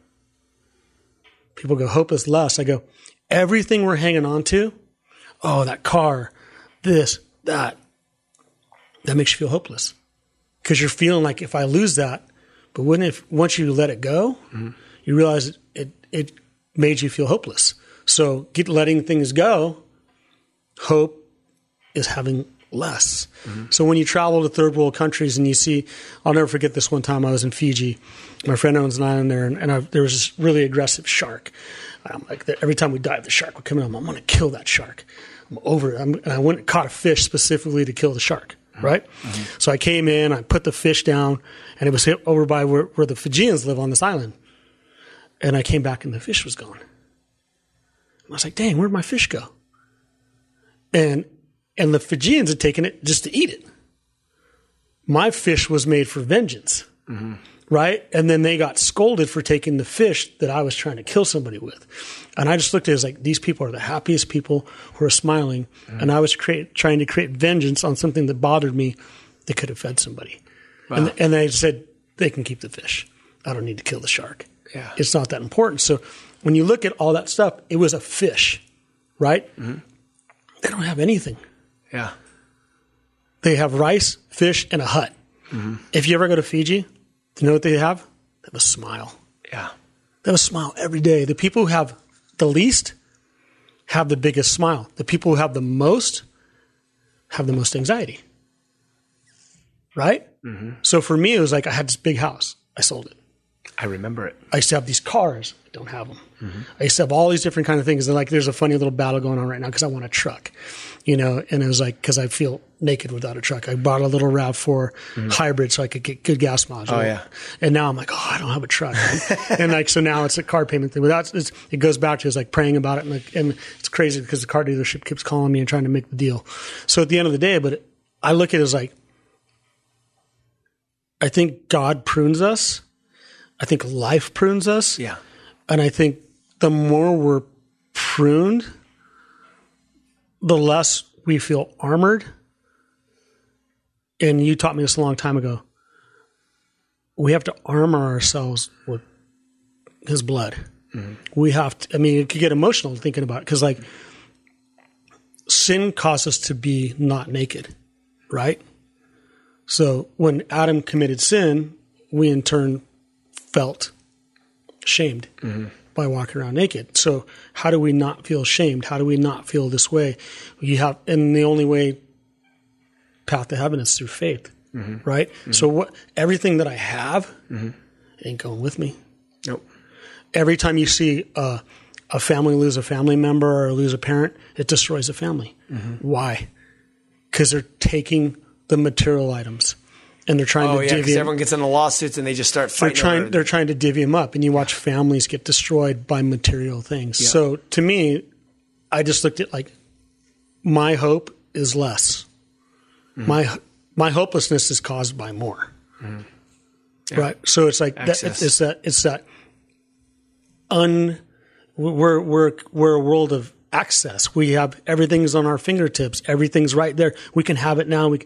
People go, hope is less. I go, everything we're hanging on to, oh, that car, this, that makes you feel hopeless. Because you're feeling like if I lose that, but once you let it go, you realize it made you feel hopeless. So letting things go, hope is having less. Mm-hmm. So when you travel to third world countries and you see, I'll never forget this one time I was in Fiji. My friend owns an island there, and there was this really aggressive shark. I'm like, every time we dive, the shark would come in. I'm going to kill that shark. I'm over it. And I went and caught a fish specifically to kill the shark. Right? Mm-hmm. So I came in, I put the fish down, and it was hit over by where the Fijians live on this island. And I came back and the fish was gone. I was like, dang, where'd my fish go? And the Fijians had taken it just to eat it. My fish was made for vengeance, right? And then they got scolded for taking the fish that I was trying to kill somebody with. And I just looked at it as like, these people are the happiest people who are smiling. And I was trying to create vengeance on something that bothered me that could have fed somebody. Wow. And I said, they can keep the fish. I don't need to kill the shark. Yeah. It's not that important. So when you look at all that stuff, it was a fish, right? They don't have anything. Yeah. They have rice, fish, and a hut. If you ever go to Fiji, do you know what they have? They have a smile. Yeah. They have a smile every day. The people who have the least have the biggest smile. The people who have the most anxiety. Right? So for me, it was like I had this big house. I sold it. I remember it. I used to have these cars. I don't have them. I used to have all these different kind of things. And like, there's a funny little battle going on right now because I want a truck, and it was like, because I feel naked without a truck. I bought a little RAV4 hybrid so I could get good gas mileage. Oh, yeah. And now I'm like, oh, I don't have a truck. And like, so now it's a car payment thing. But it goes back to, it's like praying about it. And it's crazy because the car dealership keeps calling me and trying to make the deal. So at the end of the day, I look at it as like, I think God prunes us. I think life prunes us. Yeah. And I think the more we're pruned, the less we feel armored. And you taught me this a long time ago. We have to armor ourselves with his blood. We have to, it could get emotional thinking about it because like sin caused us to be not naked, right? So when Adam committed sin, we in turn felt shamed by walking around naked. So how do we not feel shamed? How do we not feel this way? And the only way path to heaven is through faith, right? So everything that I have ain't going with me. Nope. Every time you see a family lose a family member or lose a parent, it destroys a family. Why? Because they're taking the material items. And they're trying to because everyone gets into lawsuits and they just start fighting. They're trying to divvy them up, and you watch families get destroyed by material things. Yeah. So to me, I just looked at like my hope is less. My hopelessness is caused by more. Yeah. Right. So it's like we're a world of access. We have everything's on our fingertips. Everything's right there. We can have it now.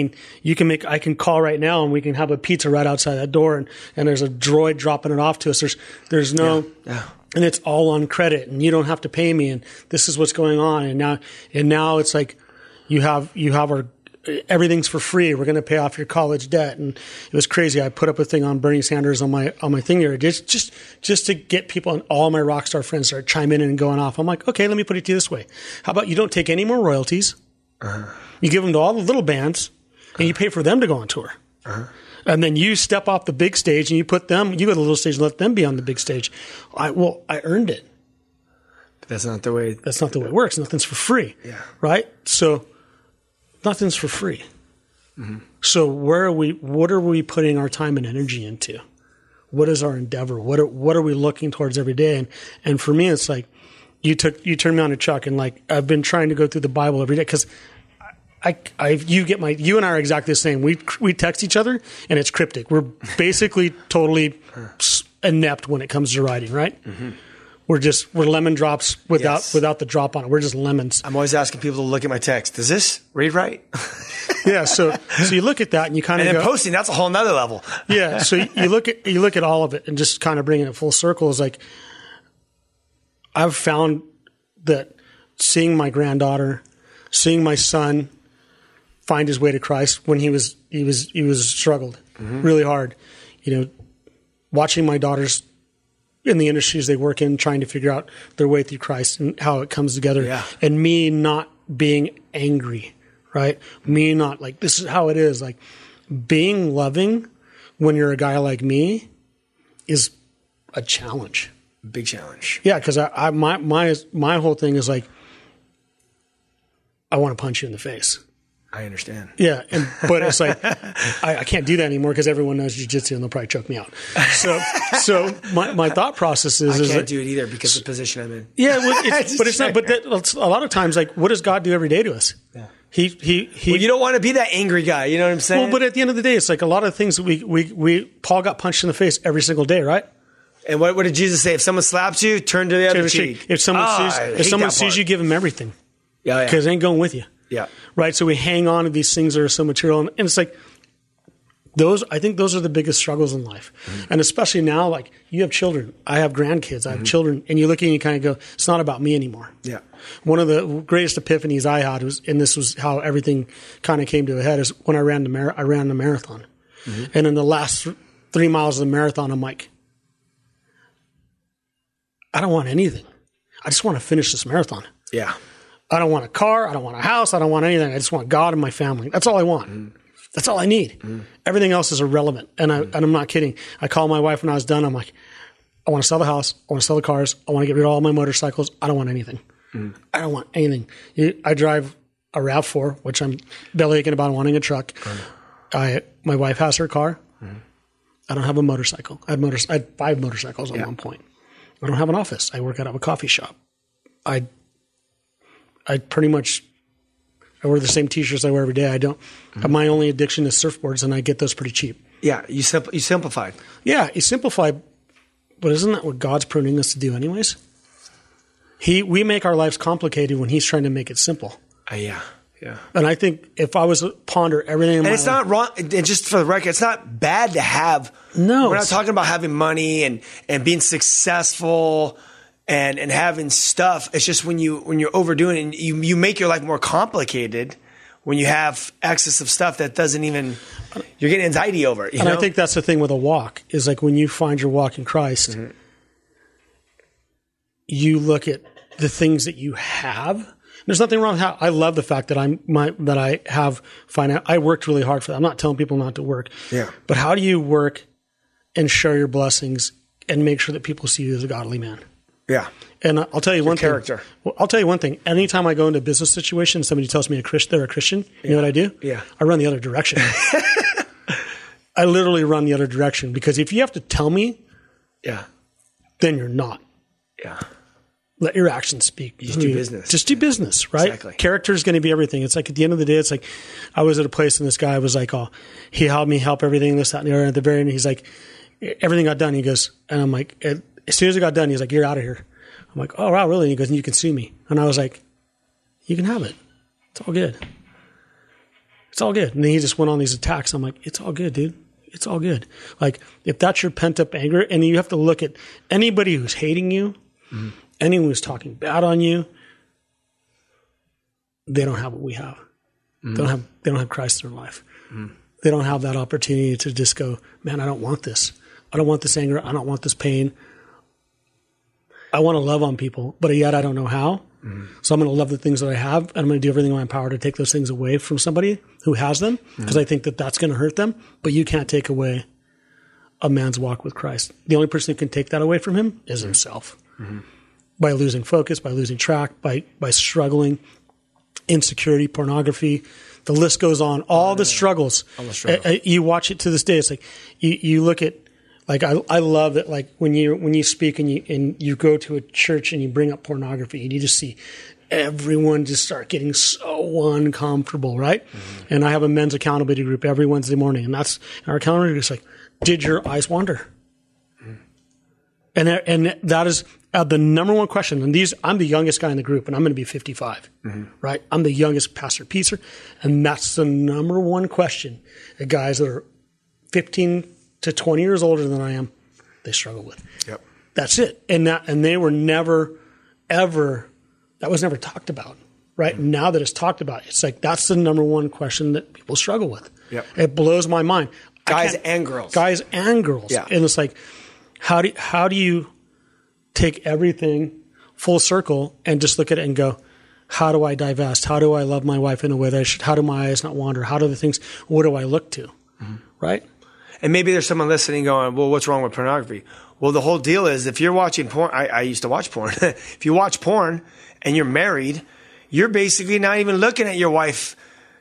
I can call right now and we can have a pizza right outside that door and there's a droid dropping it off to us. There's no, and it's all on credit and you don't have to pay me and this is what's going on. And now it's like you have everything's for free. We're going to pay off your college debt. And it was crazy. I put up a thing on Bernie Sanders on my thing here, just to get people and all my rock star friends start chiming in and going off. I'm like, okay, let me put it to you this way. How about you don't take any more royalties? You give them to all the little bands and you pay for them to go on tour. And then you step off the big stage and you go to the little stage and let them be on the big stage. I earned it. But that's not the way it works. Nothing's for free. Yeah. Right? So nothing's for free. So what are we putting our time and energy into? What is our endeavor? What are we looking towards every day? And for me, it's like you turned me on to Chuck, and like I've been trying to go through the Bible every day because you and I are exactly the same. We text each other and it's cryptic. We're basically totally inept when it comes to writing, right? We're lemon drops without the drop on it. We're just lemons. I'm always asking people to look at my text. Does this read right? Yeah. So you look at that and you kind of go, posting, that's a whole nother level. Yeah. So you look at all of it and just kind of bringing it full circle is like, I've found that seeing my granddaughter, seeing my son find his way to Christ when he was struggled really hard, watching my daughters in the industries they work in, trying to figure out their way through Christ and how it comes together, and me not being angry, right? Me not like, this is how it is. Like being loving when you're a guy like me is a challenge. Big challenge. Yeah. Cause my whole thing is like, I want to punch you in the face. I understand. Yeah, but it's like I can't do that anymore because everyone knows jiu-jitsu and they'll probably choke me out. So my thought process is I can't do it either because of the position I'm in. Yeah, well, but it's not. But a lot of times, like, what does God do every day to us? Yeah. He Well, you don't want to be that angry guy. You know what I'm saying? Well, but at the end of the day, it's like a lot of things that we Paul got punched in the face every single day, right? And what did Jesus say? If someone slaps you, turn to the other cheek. If someone sees you, give them everything. Yeah. Because they ain't going with you. Yeah. Right. So we hang on to these things that are so material, and it's like I think those are the biggest struggles in life, and especially now, like you have children, I have grandkids, I have children, and you look and you kind of go, it's not about me anymore. Yeah. One of the greatest epiphanies I had was, and this was how everything kind of came to a head, is when I ran the marathon, and in the last 3 miles of the marathon, I'm like, I don't want anything. I just want to finish this marathon. Yeah. I don't want a car. I don't want a house. I don't want anything. I just want God and my family. That's all I want. That's all I need. Everything else is irrelevant. And I'm not kidding. I called my wife when I was done. I'm like, I want to sell the house. I want to sell the cars. I want to get rid of all my motorcycles. I don't want anything. I don't want anything. I drive a RAV4, which I'm belly aching about wanting a truck. My wife has her car. I don't have a motorcycle. I had 5 motorcycles at one point. I don't have an office. I work out of a coffee shop. I pretty much, I wear the same t-shirts I wear every day. I don't, my only addiction is surfboards, and I get those pretty cheap. Yeah. You simplified. Yeah. You simplify, but isn't that what God's pruning us to do anyways? We make our lives complicated when he's trying to make it simple. Yeah. Yeah. And I think if I was to ponder everything in my life. And it's not wrong. And just for the record, it's not bad to have. No. We're not talking about having money and being successful and having stuff. It's just when you're overdoing it, and you make your life more complicated when you have excess of stuff that doesn't even, you're getting anxiety over it. You know? I think that's the thing with a walk, is like when you find your walk in Christ, you look at the things that you have. There's nothing wrong with how I love the fact that I have finance. I worked really hard for that. I'm not telling people not to work. Yeah. But how do you work and share your blessings and make sure that people see you as a godly man? Yeah. And I'll tell you one character. thing. Well, I'll tell you one thing. Anytime I go into a business situation, somebody tells me they're a Christian, you know what I do? Yeah. I run the other direction. I literally run the other direction, because if you have to tell me, then you're not. Yeah. Let your actions speak. Just do business. Just do business, right? Exactly. Character is going to be everything. It's like at the end of the day, it's like I was at a place and this guy was like, oh, he helped me help everything, this, that, and the other. And at the very end, he's like, everything got done. He goes, and I'm like, as soon as it got done, he's like, you're out of here. I'm like, oh, wow, really? And he goes, and you can sue me. And I was like, you can have it. It's all good. It's all good. And then he just went on these attacks. I'm like, it's all good, dude. It's all good. Like, if that's your pent up anger, and you have to look at anybody who's hating you, anyone who's talking bad on you, they don't have what we have. They don't have Christ in their life. They don't have that opportunity to just go, man, I don't want this. I don't want this anger. I don't want this pain. I want to love on people, but yet I don't know how. So I'm going to love the things that I have, and I'm going to do everything in my power to take those things away from somebody who has them, because I think that that's going to hurt them. But you can't take away a man's walk with Christ. The only person who can take that away from him is himself. By losing focus, by losing track, by struggling, insecurity, pornography, the list goes on. All the struggles. You watch it to this day. It's like you look at, like I love that, like when you speak and you go to a church and you bring up pornography, and you just see everyone just start getting so uncomfortable, right? And I have a men's accountability group every Wednesday morning, and that's our accountability group is like, did your eyes wander? And that is the number one question. And I'm the youngest guy in the group, and I'm going to be 55, right? I'm the youngest Pastor Piecer, and that's the number one question that guys that are 15 to 20 years older than I am, they struggle with. Yep. That's it. And they were never, ever, that was never talked about, right? Now that it's talked about, it's like that's the number one question that people struggle with. Yep. It blows my mind. Guys and girls. Yeah. And it's like, how do you take everything full circle and just look at it and go, how do I divest? How do I love my wife in a way that I should? How do my eyes not wander? How do the things, what do I look to? Right? And maybe there's someone listening going, well, what's wrong with pornography? Well, the whole deal is if you're watching porn, I used to watch porn. If you watch porn and you're married, you're basically not even looking at your wife,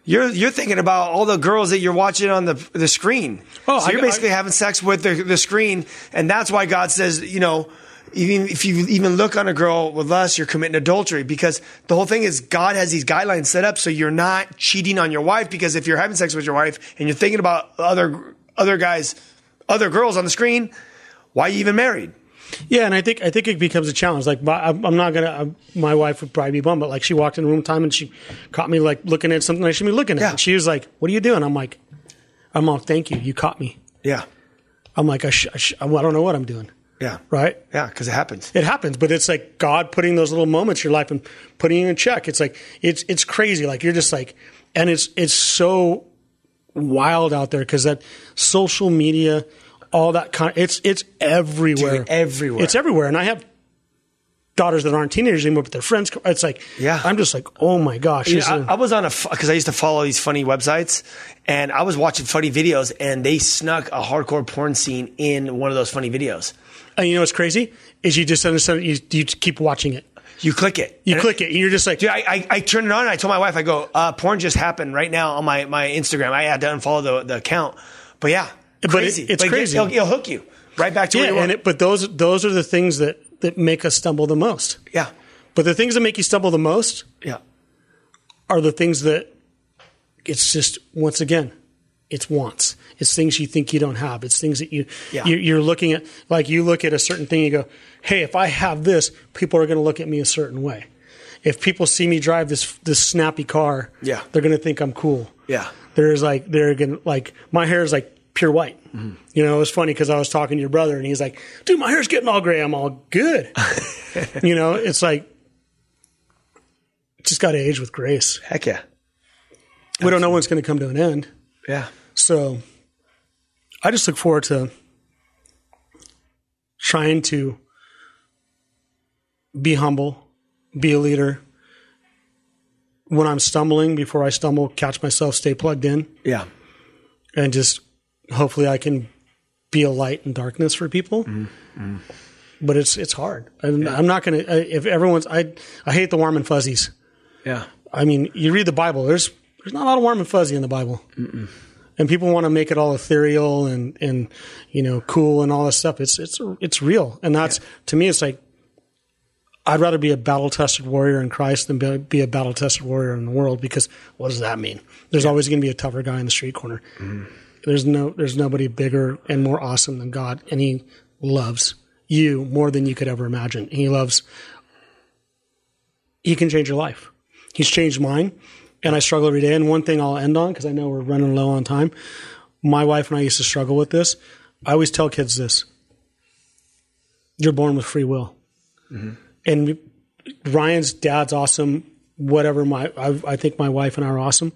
You're thinking about all the girls that you're watching on the screen. Oh, so you're basically having sex with the screen, and that's why God says, even if you even look on a girl with lust, you're committing adultery, because the whole thing is God has these guidelines set up so you're not cheating on your wife, because if you're having sex with your wife and you're thinking about other guys, other girls on the screen, why are you even married? Yeah, and I think it becomes a challenge. Like, I'm not gonna. My wife would probably be bummed, but like, she walked in the room time and she caught me like looking at something I shouldn't be looking at. Yeah. And she was like, "What are you doing?" I'm like, "Thank you. You caught me." Yeah, I'm like, I don't know what I'm doing. yeah, Right? yeah, because it happens. It happens, but it's like God putting those little moments in your life and putting you in check. It's like it's crazy. Like, you're just like, and it's so wild out there because that social media. All that kind of, it's everywhere. Dude, everywhere. It's everywhere. And I have daughters that aren't teenagers anymore, but their friends, it's like, yeah. I'm just like, oh my gosh. I was on because I used to follow these funny websites, and I was watching funny videos, and they snuck a hardcore porn scene in one of those funny videos. And you know what's crazy? Is you just understand, you keep watching it. You click it. You click it, and you're just like... Dude, I turned it on, and I told my wife, I go, porn just happened right now on my Instagram. I had to unfollow the account. But yeah. Crazy. But it's crazy. It'll hook you right back to where you were. But those are the things that make us stumble the most. Yeah. But the things that make you stumble the most are the things that it's just, once again, it's wants. It's things you think you don't have. It's things that you're looking at. Like, you look at a certain thing, you go, hey, if I have this, people are going to look at me a certain way. If people see me drive this snappy car, they're going to think I'm cool. Yeah. They're going to, like, my hair is like pure white. Mm-hmm. You know, it was funny because I was talking to your brother and he's like, dude, my hair's getting all gray. I'm all good. You know, it's like, just got to age with grace. Heck yeah. We don't know when it's going to come to an end. Yeah. So I just look forward to trying to be humble, be a leader. When I'm stumbling, before I stumble, catch myself, stay plugged in. Yeah. And just hopefully I can be a light in darkness for people. Mm-hmm. But it's hard. I'm not going to, if everyone's, I hate the warm and fuzzies. Yeah. I mean, you read the Bible, there's not a lot of warm and fuzzy in the Bible. Mm-mm. And people want to make it all ethereal and you know, cool and all this stuff. It's real. And that's, to me, it's like, I'd rather be a battle-tested warrior in Christ than be a battle-tested warrior in the world, because what does that mean? There's always going to be a tougher guy in the street corner. Mm-hmm. There's nobody bigger and more awesome than God, and He loves you more than you could ever imagine. He can change your life. He's changed mine, and I struggle every day. And one thing I'll end on, because I know we're running low on time. My wife and I used to struggle with this. I always tell kids this: you're born with free will. Mm-hmm. And Ryan's dad's awesome. Whatever, I think my wife and I are awesome.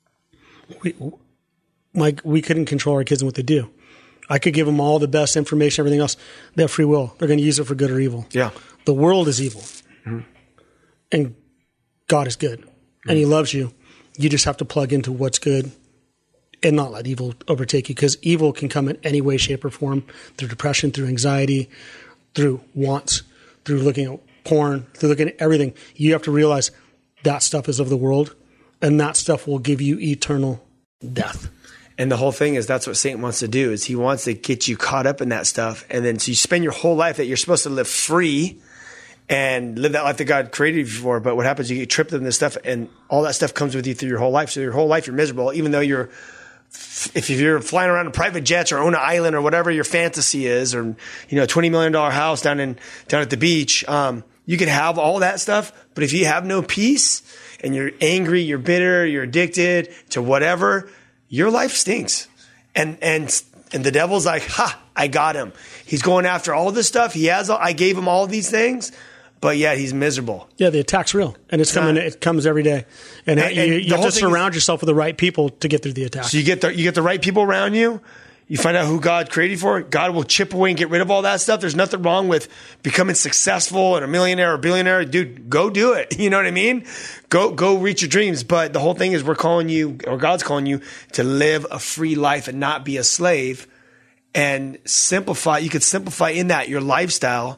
We couldn't control our kids and what they do. I could give them all the best information, everything else. They have free will. They're going to use it for good or evil. Yeah. The world is evil, and God is good, and He loves you. You just have to plug into what's good and not let evil overtake you, because evil can come in any way, shape, or form, through depression, through anxiety, through wants, through looking at porn, through looking at everything. You have to realize that stuff is of the world, and that stuff will give you eternal death. And the whole thing is, that's what Satan wants to do, is he wants to get you caught up in that stuff. And then so you spend your whole life that you're supposed to live free and live that life that God created you for. But what happens, you get tripped in this stuff, and all that stuff comes with you through your whole life. So your whole life you're miserable, even though if you're flying around in private jets or own an island or whatever your fantasy is, or, you know, $20 million house down at the beach, you can have all that stuff. But if you have no peace and you're angry, you're bitter, you're addicted to whatever, your life stinks. And the devil's like, ha, I got him. He's going after all this stuff. I gave him all these things, but yet he's miserable. Yeah, the attack's real, and it's coming. It comes every day, and you have to surround yourself with the right people to get through the attack. So you get the right people around you. You find out who God created you for. God will chip away and get rid of all that stuff. There's nothing wrong with becoming successful and a millionaire or billionaire. Dude, go do it. You know what I mean? Go reach your dreams. But the whole thing is, we're calling you, or God's calling you, to live a free life and not be a slave, and simplify. You could simplify in that your lifestyle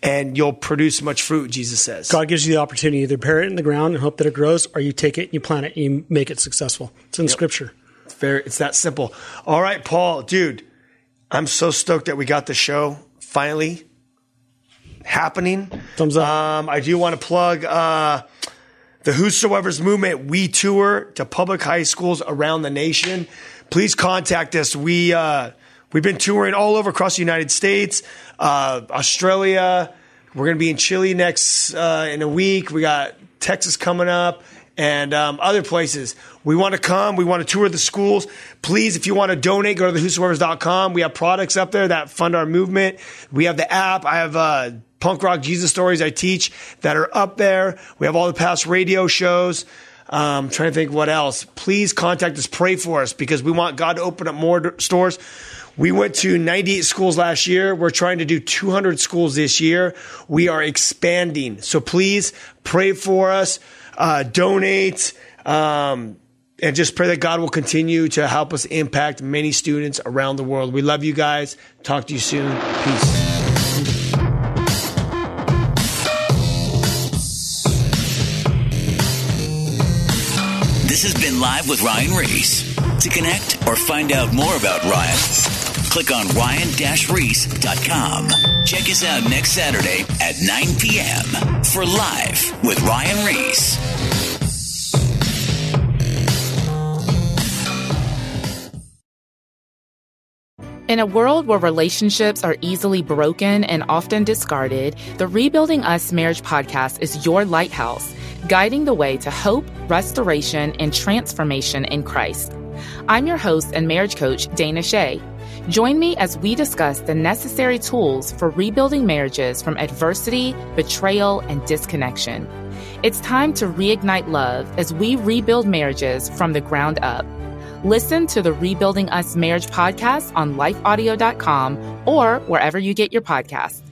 and you'll produce much fruit, Jesus says. God gives you the opportunity to either bury it in the ground and hope that it grows, or you take it and you plant it and you make it successful. It's in Scripture. It's that simple. All right, Paul, dude, I'm so stoked that we got the show finally happening. Thumbs up. I do want to plug the Whosoever's Movement. We tour to public high schools around the nation. Please contact us. We've been touring all over across the United States, Australia. We're going to be in Chile next in a week. We got Texas coming up and other places. We want to come. We want to tour the schools. Please, if you want to donate, go to thewhosoevers.com. We have products up there that fund our movement. We have the app. I have Punk Rock Jesus Stories I teach that are up there. We have all the past radio shows. I'm trying to think what else. Please contact us. Pray for us because we want God to open up more stores. We went to 98 schools last year. We're trying to do 200 schools this year. We are expanding. So please pray for us, donate, and just pray that God will continue to help us impact many students around the world. We love you guys. Talk to you soon. Peace. This has been Live with Ryan Reese. To connect or find out more about Ryan, click on ryan-reese.com. Check us out next Saturday at 9 p.m. for Live with Ryan Reese. In a world where relationships are easily broken and often discarded, the Rebuilding Us Marriage podcast is your lighthouse, guiding the way to hope, restoration, and transformation in Christ. I'm your host and marriage coach, Dana Shea. Join me as we discuss the necessary tools for rebuilding marriages from adversity, betrayal, and disconnection. It's time to reignite love as we rebuild marriages from the ground up. Listen to the Rebuilding Us Marriage podcast on lifeaudio.com or wherever you get your podcasts.